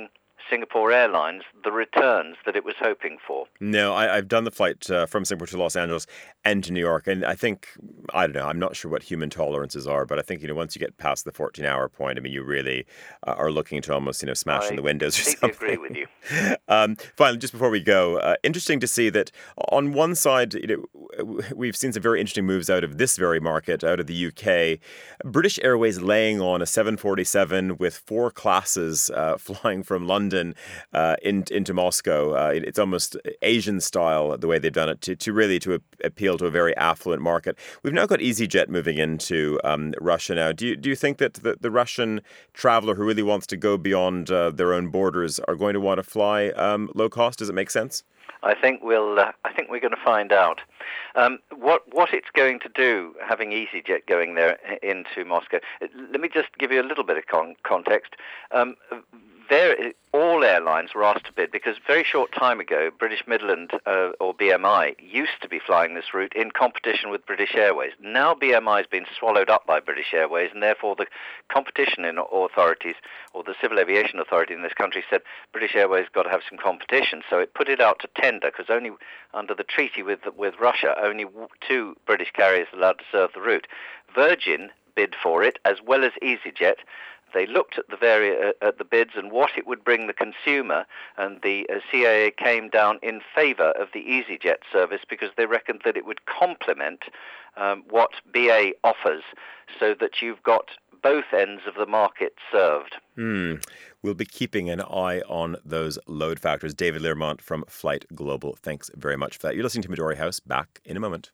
Singapore Airlines the returns that it was hoping for. No, I, I've done the flight uh, from Singapore to Los Angeles and to New York, and I think, I don't know, I'm not sure what human tolerances are, but I think, you know, once you get past the fourteen-hour point, I mean, you really uh, are looking to almost, you know, smash I in the windows or completely something. agree with you. um, finally, just before we go, uh, interesting to see that on one side, you know, we've seen some very interesting moves out of this very market, out of the U K. British Airways laying on a seven forty-seven with four classes uh, flying from London uh, in, into Moscow. Uh, it, it's almost Asian style, the way they've done it, to, to really to a, appeal to a very affluent market. We've now got EasyJet moving into um, Russia now. Do you, do you think that the, the Russian traveller who really wants to go beyond uh, their own borders are going to want to fly um, low cost? Does it make sense? I think we'll. Uh, I think we're going to find out. Um, what what it's going to do, having EasyJet going there into Moscow. Let me just give you a little bit of con- context. Um, there, all airlines were asked to bid because very short time ago, British Midland uh, or B M I used to be flying this route in competition with British Airways. Now B M I has been swallowed up by British Airways, and therefore the competition in authorities, or the Civil Aviation Authority in this country, said British Airways got to have some competition. So it put it out to tender because only under the treaty with with Russia, only two British carriers are allowed to serve the route. Virgin bid for it as well as EasyJet. They looked at the vari- uh, at the bids and what it would bring the consumer, and the uh, C A A came down in favour of the EasyJet service because they reckoned that it would complement um, what B A offers, so that you've got both ends of the market served. Hmm. We'll be keeping an eye on those load factors. David Learmont from Flight Global, thanks very much for that. You're listening to Midori House. Back in a moment.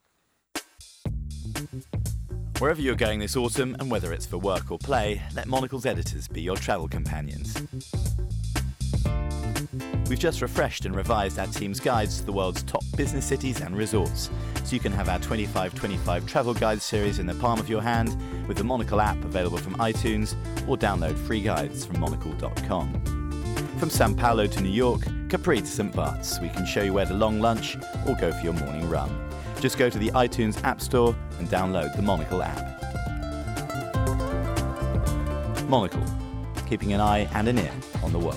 Wherever you're going this autumn, and whether it's for work or play, let Monocle's editors be your travel companions. We've just refreshed and revised our team's guides to the world's top business cities and resorts, so you can have our twenty-five twenty-five travel guide series in the palm of your hand with the Monocle app available from iTunes, or download free guides from monocle dot com. From Sao Paulo to New York, Capri to Saint Bart's, we can show you where to long lunch or go for your morning run. Just go to the iTunes App Store and download the Monocle app. Monocle, keeping an eye and an ear on the world.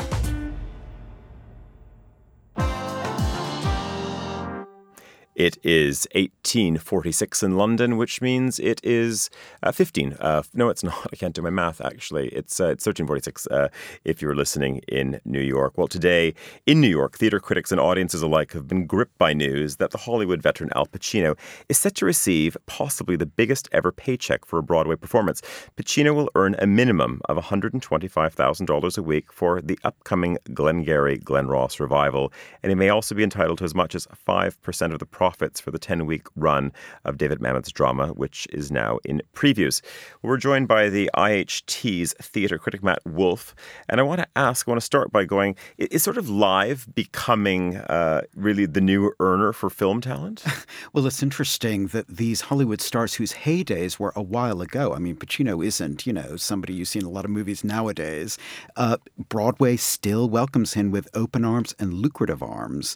It is eighteen forty-six in London, which means it is uh, fifteen. Uh, no, it's not. I can't do my math, actually. It's uh, it's thirteen forty-six uh, if you're listening in New York. Well, today in New York, theater critics and audiences alike have been gripped by news that the Hollywood veteran Al Pacino is set to receive possibly the biggest ever paycheck for a Broadway performance. Pacino will earn a minimum of one hundred twenty-five thousand dollars a week for the upcoming Glengarry Glen Ross revival, and he may also be entitled to as much as five percent of the profits for the ten-week run of David Mamet's drama, which is now in previews. We're joined by the I H T's theatre critic Matt Wolfe, and I want to ask, I want to start by going, is sort of live becoming uh, really the new earner for film talent? Well, it's interesting that these Hollywood stars whose heydays were a while ago, I mean, Pacino isn't, you know, somebody you see in a lot of movies nowadays. Uh, Broadway still welcomes him with open arms and lucrative arms.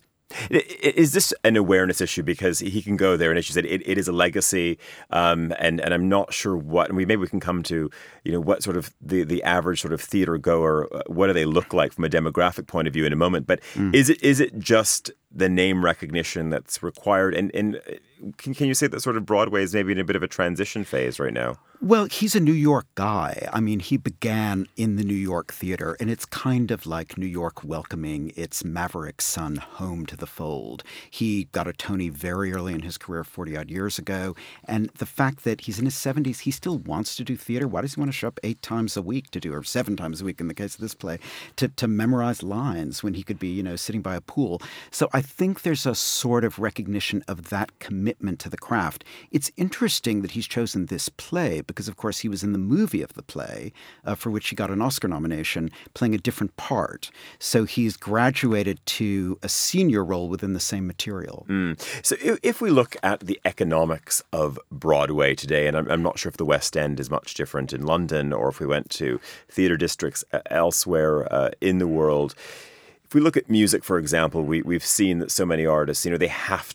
Is this an awareness issue? Because he can go there, and as you said, it, it is a legacy, um, and and I'm not sure what. And we maybe we can come to, you know, what sort of the, the average sort of theater goer, uh, what do they look like from a demographic point of view in a moment. But mm. is it is it just the name recognition that's required? And and can can you say that sort of Broadway is maybe in a bit of a transition phase right now? Well, he's a New York guy. I mean, he began in the New York theater, and it's kind of like New York welcoming its maverick son home to the fold. He got a Tony very early in his career, forty-odd years ago, and the fact that he's in his seventies, he still wants to do theater. Why does he want to show up eight times a week to do, or seven times a week in the case of this play, to, to memorize lines when he could be, you know, sitting by a pool? So I think there's a sort of recognition of that commitment to the craft. It's interesting that he's chosen this play because, of course, he was in the movie of the play, uh, for which he got an Oscar nomination, playing a different part. So he's graduated to a senior role within the same material. Mm. So if, if we look at the economics of Broadway today, and I'm, I'm not sure if the West End is much different in London or if we went to theatre districts elsewhere uh, in the world, if we look at music, for example, we, we've seen that so many artists, you know, they have to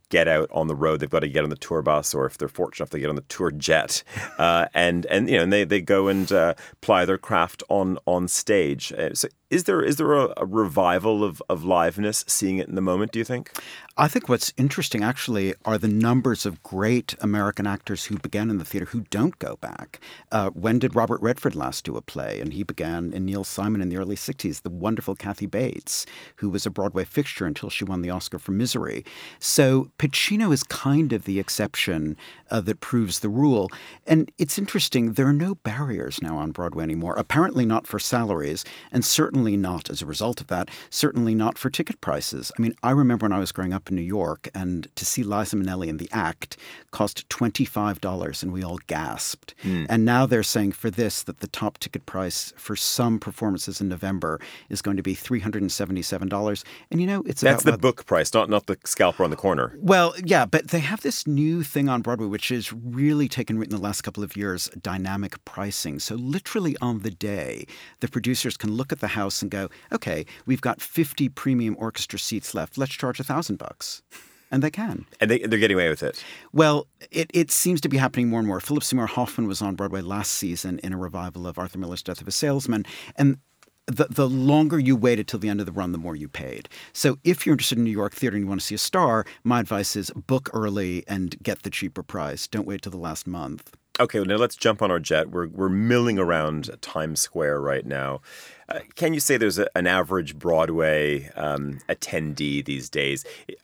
get out on the road. They've got to get on the tour bus, or if they're fortunate enough, they get on the tour jet, uh, and and you know, and they, they go and uh, ply their craft on on stage. Uh, so is there is there a, a revival of, of liveness, seeing it in the moment, do you think? I think what's interesting, actually, are the numbers of great American actors who began in the theater who don't go back. Uh, when did Robert Redford last do a play? And he began in Neil Simon in the early sixties. The wonderful Kathy Bates, who was a Broadway fixture until she won the Oscar for Misery. So Pacino is kind of the exception uh, that proves the rule. And it's interesting, there are no barriers now on Broadway anymore. Apparently not for salaries, and certainly not as a result of that, certainly not for ticket prices. I mean, I remember when I was growing up in New York, and to see Liza Minnelli in The Act cost twenty-five dollars, and we all gasped. Mm. And now they're saying for this that the top ticket price for some performances in November is going to be three hundred seventy-seven dollars. And you know, it's That's about the book price, not not the scalper on the corner. Well, yeah, but they have this new thing on Broadway, which has really taken root in the last couple of years, dynamic pricing. So literally on the day, the producers can look at the house and go, okay, we've got fifty premium orchestra seats left. Let's charge a thousand bucks. And they can. And they, they're getting away with it. Well, it, it seems to be happening more and more. Philip Seymour Hoffman was on Broadway last season in a revival of Arthur Miller's Death of a Salesman. And the, the longer you waited till the end of the run, the more you paid. So if you're interested in New York theater and you want to see a star, my advice is book early and get the cheaper price. Don't wait till the last month. Okay, well, now let's jump on our jet. We're we're milling around Times Square right now. Uh, can you say there's a, an average Broadway um, attendee these days?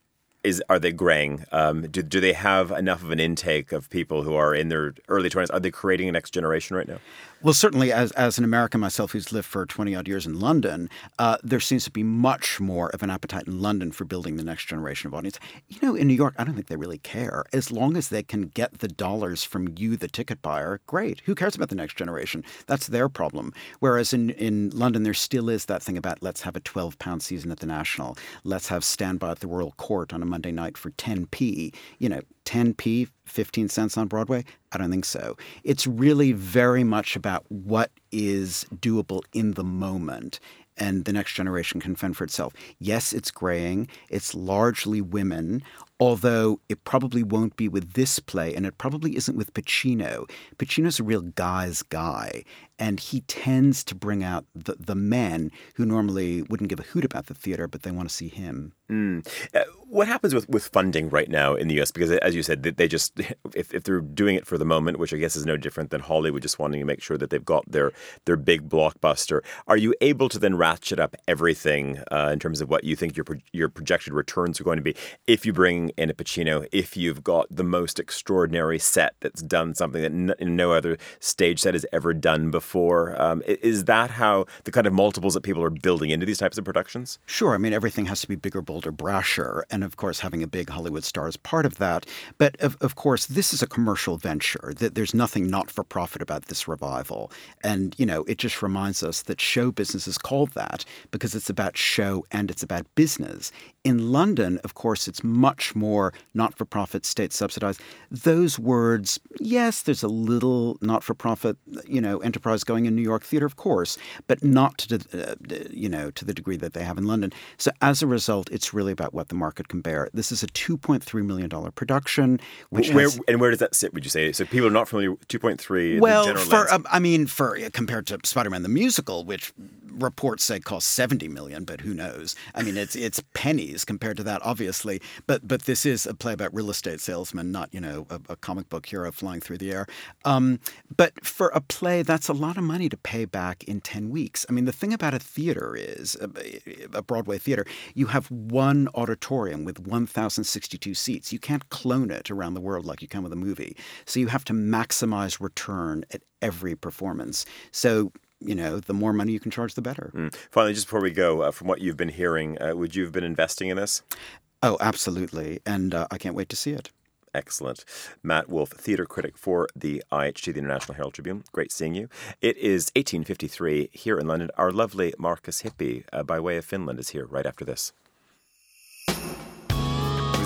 Is are they graying? Um, do do they have enough of an intake of people who are in their early twenties? Are they creating a next generation right now? Well, certainly, as as an American myself who's lived for twenty-odd years in London, uh, there seems to be much more of an appetite in London for building the next generation of audience. You know, in New York, I don't think they really care. As long as they can get the dollars from you, the ticket buyer, great. Who cares about the next generation? That's their problem. Whereas in, in London, there still is that thing about let's have a twelve-pound season at the National. Let's have Stand By at the Royal Court on a Monday night for ten p. You know, ten p, fifteen cents on Broadway? I don't think so. It's really very much about what is doable in the moment, and the next generation can fend for itself. Yes, it's graying. It's largely women, although it probably won't be with this play, and it probably isn't with Pacino. Pacino's a real guy's guy, and he tends to bring out the, the men who normally wouldn't give a hoot about the theater, but they want to see him. Mm. Uh, what happens with, with funding right now in the U S? Because as you said, they, they just, if, if they're doing it for the moment, which I guess is no different than Hollywood just wanting to make sure that they've got their, their big blockbuster, are you able to then ratchet up everything uh, in terms of what you think your your projected returns are going to be if you bring in a Pacino, if you've got the most extraordinary set that's done something that n- no other stage set has ever done before? Um, is that how the kind of multiples that people are building into these types of productions? Sure. I mean, everything has to be bigger, bolder, brasher. And of course, having a big Hollywood star is part of that. But of, of course, this is a commercial venture. There's nothing not-for-profit about this revival. And, you know, it just reminds us that show business is called that because it's about show and it's about business. In London, of course, it's much more not-for-profit, state-subsidized. Those words, yes, there's a little not-for-profit, you know, enterprise going in New York theater, of course, but not to the, uh, you know, to the degree that they have in London. So as a result, it's really about what the market can bear. This is a two point three million dollars production. Which where, has, and where does that sit, would you say? So people are not familiar with two point three well, in the general for, landscape. um, I mean, for compared to Spider-Man the Musical, which reports say cost seventy million dollars, but who knows? I mean, it's it's pennies compared to that, obviously. But but this is a play about real estate salesmen, not, you know, a, a comic book hero flying through the air. Um, but for a play, that's a lot of money to pay back in ten weeks. I mean, the thing about a theater is, a, a Broadway theater, you have one auditorium with one thousand sixty-two seats. You can't clone it around the world like you can with a movie. So you have to maximize return at every performance. So, you know, the more money you can charge, the better. Mm. Finally, just before we go, uh, from what you've been hearing, uh, would you have been investing in this? Oh, absolutely. And uh, I can't wait to see it. Excellent. Matt Wolfe, theatre critic for the I H T, the International Herald Tribune. Great seeing you. It is eighteen fifty-three here in London. Our lovely Marcus Hippie, uh, by way of Finland, is here right after this. It was a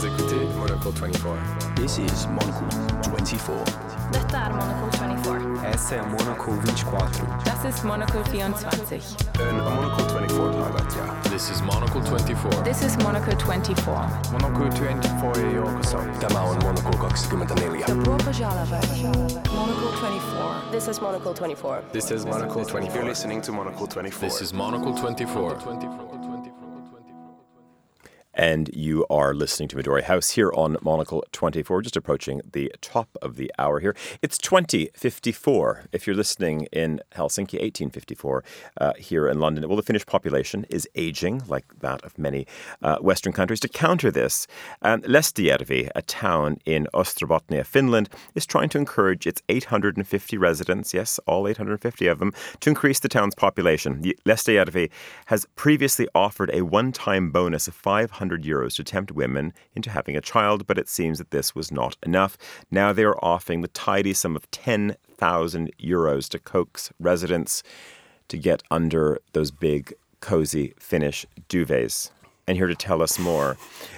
écoutez Monocle twenty-four. This is Monocle twenty-four. Detta är Monocle twenty-four. Essa är Monocle twenty-four. Das ist Monocle twenty-four. En Monocle twenty-four pilot, ja. This is Monocle twenty-four. This is Monocle twenty-four. Monocle twenty-four ja joukossa. Tämä on Monocle twenty-four. Dobro žalovat. Monocle twenty-four. This is Monocle twenty-four. This is Monocle twenty-four. You're listening to Monocle twenty-four. This is Monocle twenty-four. And you are listening to Midori House here on Monocle twenty-four, just approaching the top of the hour here. It's twenty fifty-four. If you're listening in Helsinki, eighteen fifty-four uh, here in London. Well, the Finnish population is aging, like that of many uh, Western countries. To counter this, um, Lestijärvi, a town in Österbottnia, Finland, is trying to encourage its eight hundred fifty residents, yes, all eight hundred fifty of them, to increase the town's population. Lestijärvi has previously offered a one-time bonus of five hundred euros to tempt women into having a child, but it seems that this was not enough. Now they are offering the tidy sum of ten thousand euros to coax residents to get under those big, cozy Finnish duvets. And here to tell us more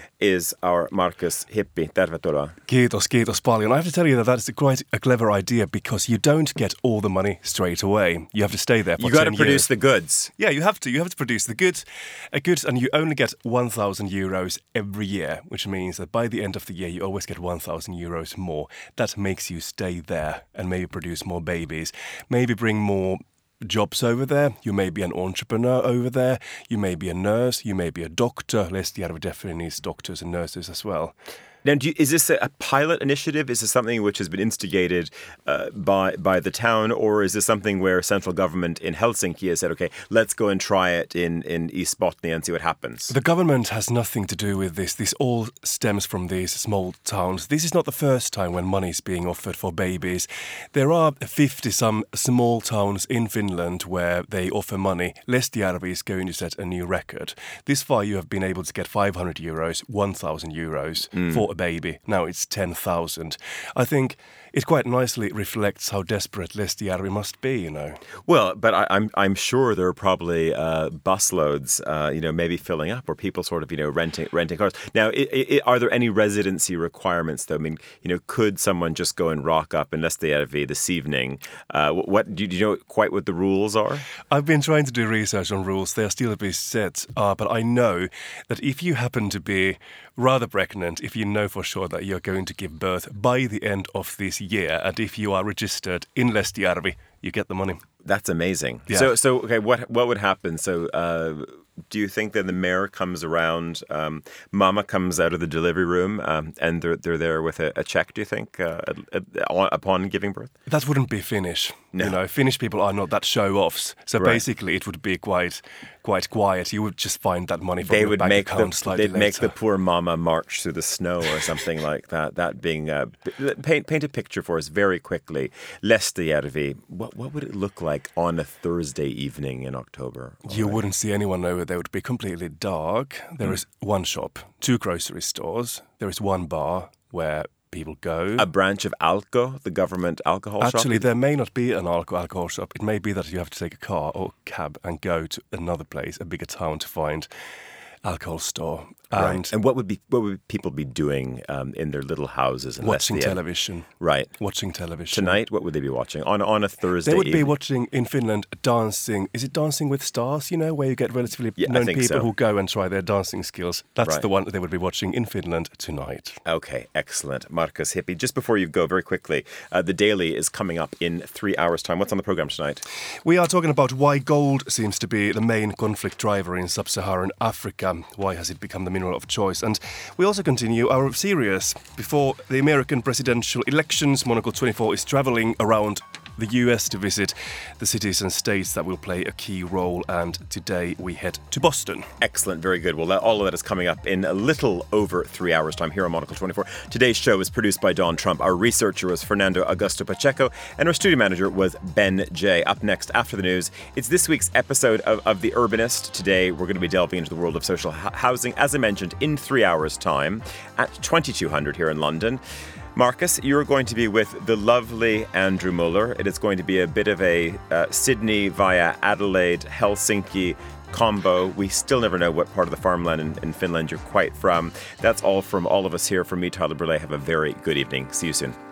is our Markus Hippi. Tervetuloa. Kiitos, kiitos paljon. I have to tell you that that's quite a clever idea because you don't get all the money straight away. You have to stay there for You got to ten produce years. the goods. Yeah, you have to. You have to produce the goods, a goods, and you only get one thousand euros every year, which means that by the end of the year, you always get one thousand euros more. That makes you stay there and maybe produce more babies, maybe bring more jobs over there. You may be an entrepreneur over there. You may be a nurse. You may be a doctor. Lestijärvi definitely needs doctors and nurses as well. Now, do you, is this a, a pilot initiative? Is this something which has been instigated uh, by by the town, or is this something where central government in Helsinki has said, okay, let's go and try it in, in East Bothnia and see what happens? The government has nothing to do with this. This all stems from these small towns. This is not the first time when money is being offered for babies. There are fifty some small towns in Finland where they offer money. Lestijärvi is going to set a new record. This far you have been able to get five hundred euros, one thousand euros Mm. for a baby. Now it's ten thousand. I think it quite nicely reflects how desperate Lestijärvi must be, you know. Well, but I, I'm I'm sure there are probably uh, busloads, uh, you know, maybe filling up, or people sort of, you know, renting renting cars. Now, i i are there any residency requirements, though? I mean, you know, could someone just go and rock up in Lestijärvi this evening? Uh, what do you, do you know quite what the rules are? I've been trying to do research on rules. They are still to be set, uh, but I know that if you happen to be rather pregnant, if you know for sure that you're going to give birth by the end of this year, and if you are registered in Lestijärvi, you get the money. That's amazing. Yeah. So, so okay, what what would happen? So, uh, do you think that the mayor comes around, um, mama comes out of the delivery room, um, and they're they're there with a, a check? Do you think uh, uh, upon giving birth? That wouldn't be Finnish. No. You know, Finnish people are not that show-offs. So Right. basically, it would be quite quite quiet. You would just find that money from They your would bank make account the slightly they'd make later. the poor mama march through the snow or something like that. That being uh, b- paint paint a picture for us very quickly. Lestijärvi. What what would it look like on a Thursday evening in October? You wouldn't see anyone over there. It would be completely dark. There Mm. is one shop, two grocery stores. There is one bar where people go. A branch of Alko, the government alcohol shop? Actually, there may not be an alco- alcohol shop. It may be that you have to take a car or cab and go to another place, a bigger town, to find alcohol store. And Right. And what would be what would people be doing um, in their little houses? In watching Lestijärvi? television. Right. Watching television. Tonight, what would they be watching on on a Thursday? They would be evening? watching in Finland dancing. Is it Dancing with Stars? You know, where you get relatively Yeah, I known think people so. who go and try their dancing skills. That's Right. the one that they would be watching in Finland tonight. Okay, excellent. Markus Hippi, just before you go, very quickly, uh, the Daily is coming up in three hours' time. What's on the program tonight? We are talking about why gold seems to be the main conflict driver in sub-Saharan Africa. Why has it become the mineral of choice? And we also continue our series. Before the American presidential elections, Monocle twenty-four is traveling around the U S to visit the cities and states that will play a key role, and today we head to Boston. Excellent, very good. Well, that, all of that is coming up in a little over three hours' time here on Monocle twenty-four. Today's show was produced by Don Trump. Our researcher was Fernando Augusto Pacheco, and our studio manager was Ben J. Up next, after the news, it's this week's episode of, of The Urbanist. Today, we're going to be delving into the world of social h- housing, as I mentioned, in three hours' time at twenty-two hundred here in London. Markus, you're going to be with the lovely Andrew Muller. It is going to be a bit of a uh, Sydney via Adelaide, Helsinki combo. We still never know what part of the farmland in, in Finland you're quite from. That's all from all of us here. From me, Tyler Brûlé. Have a very good evening. See you soon.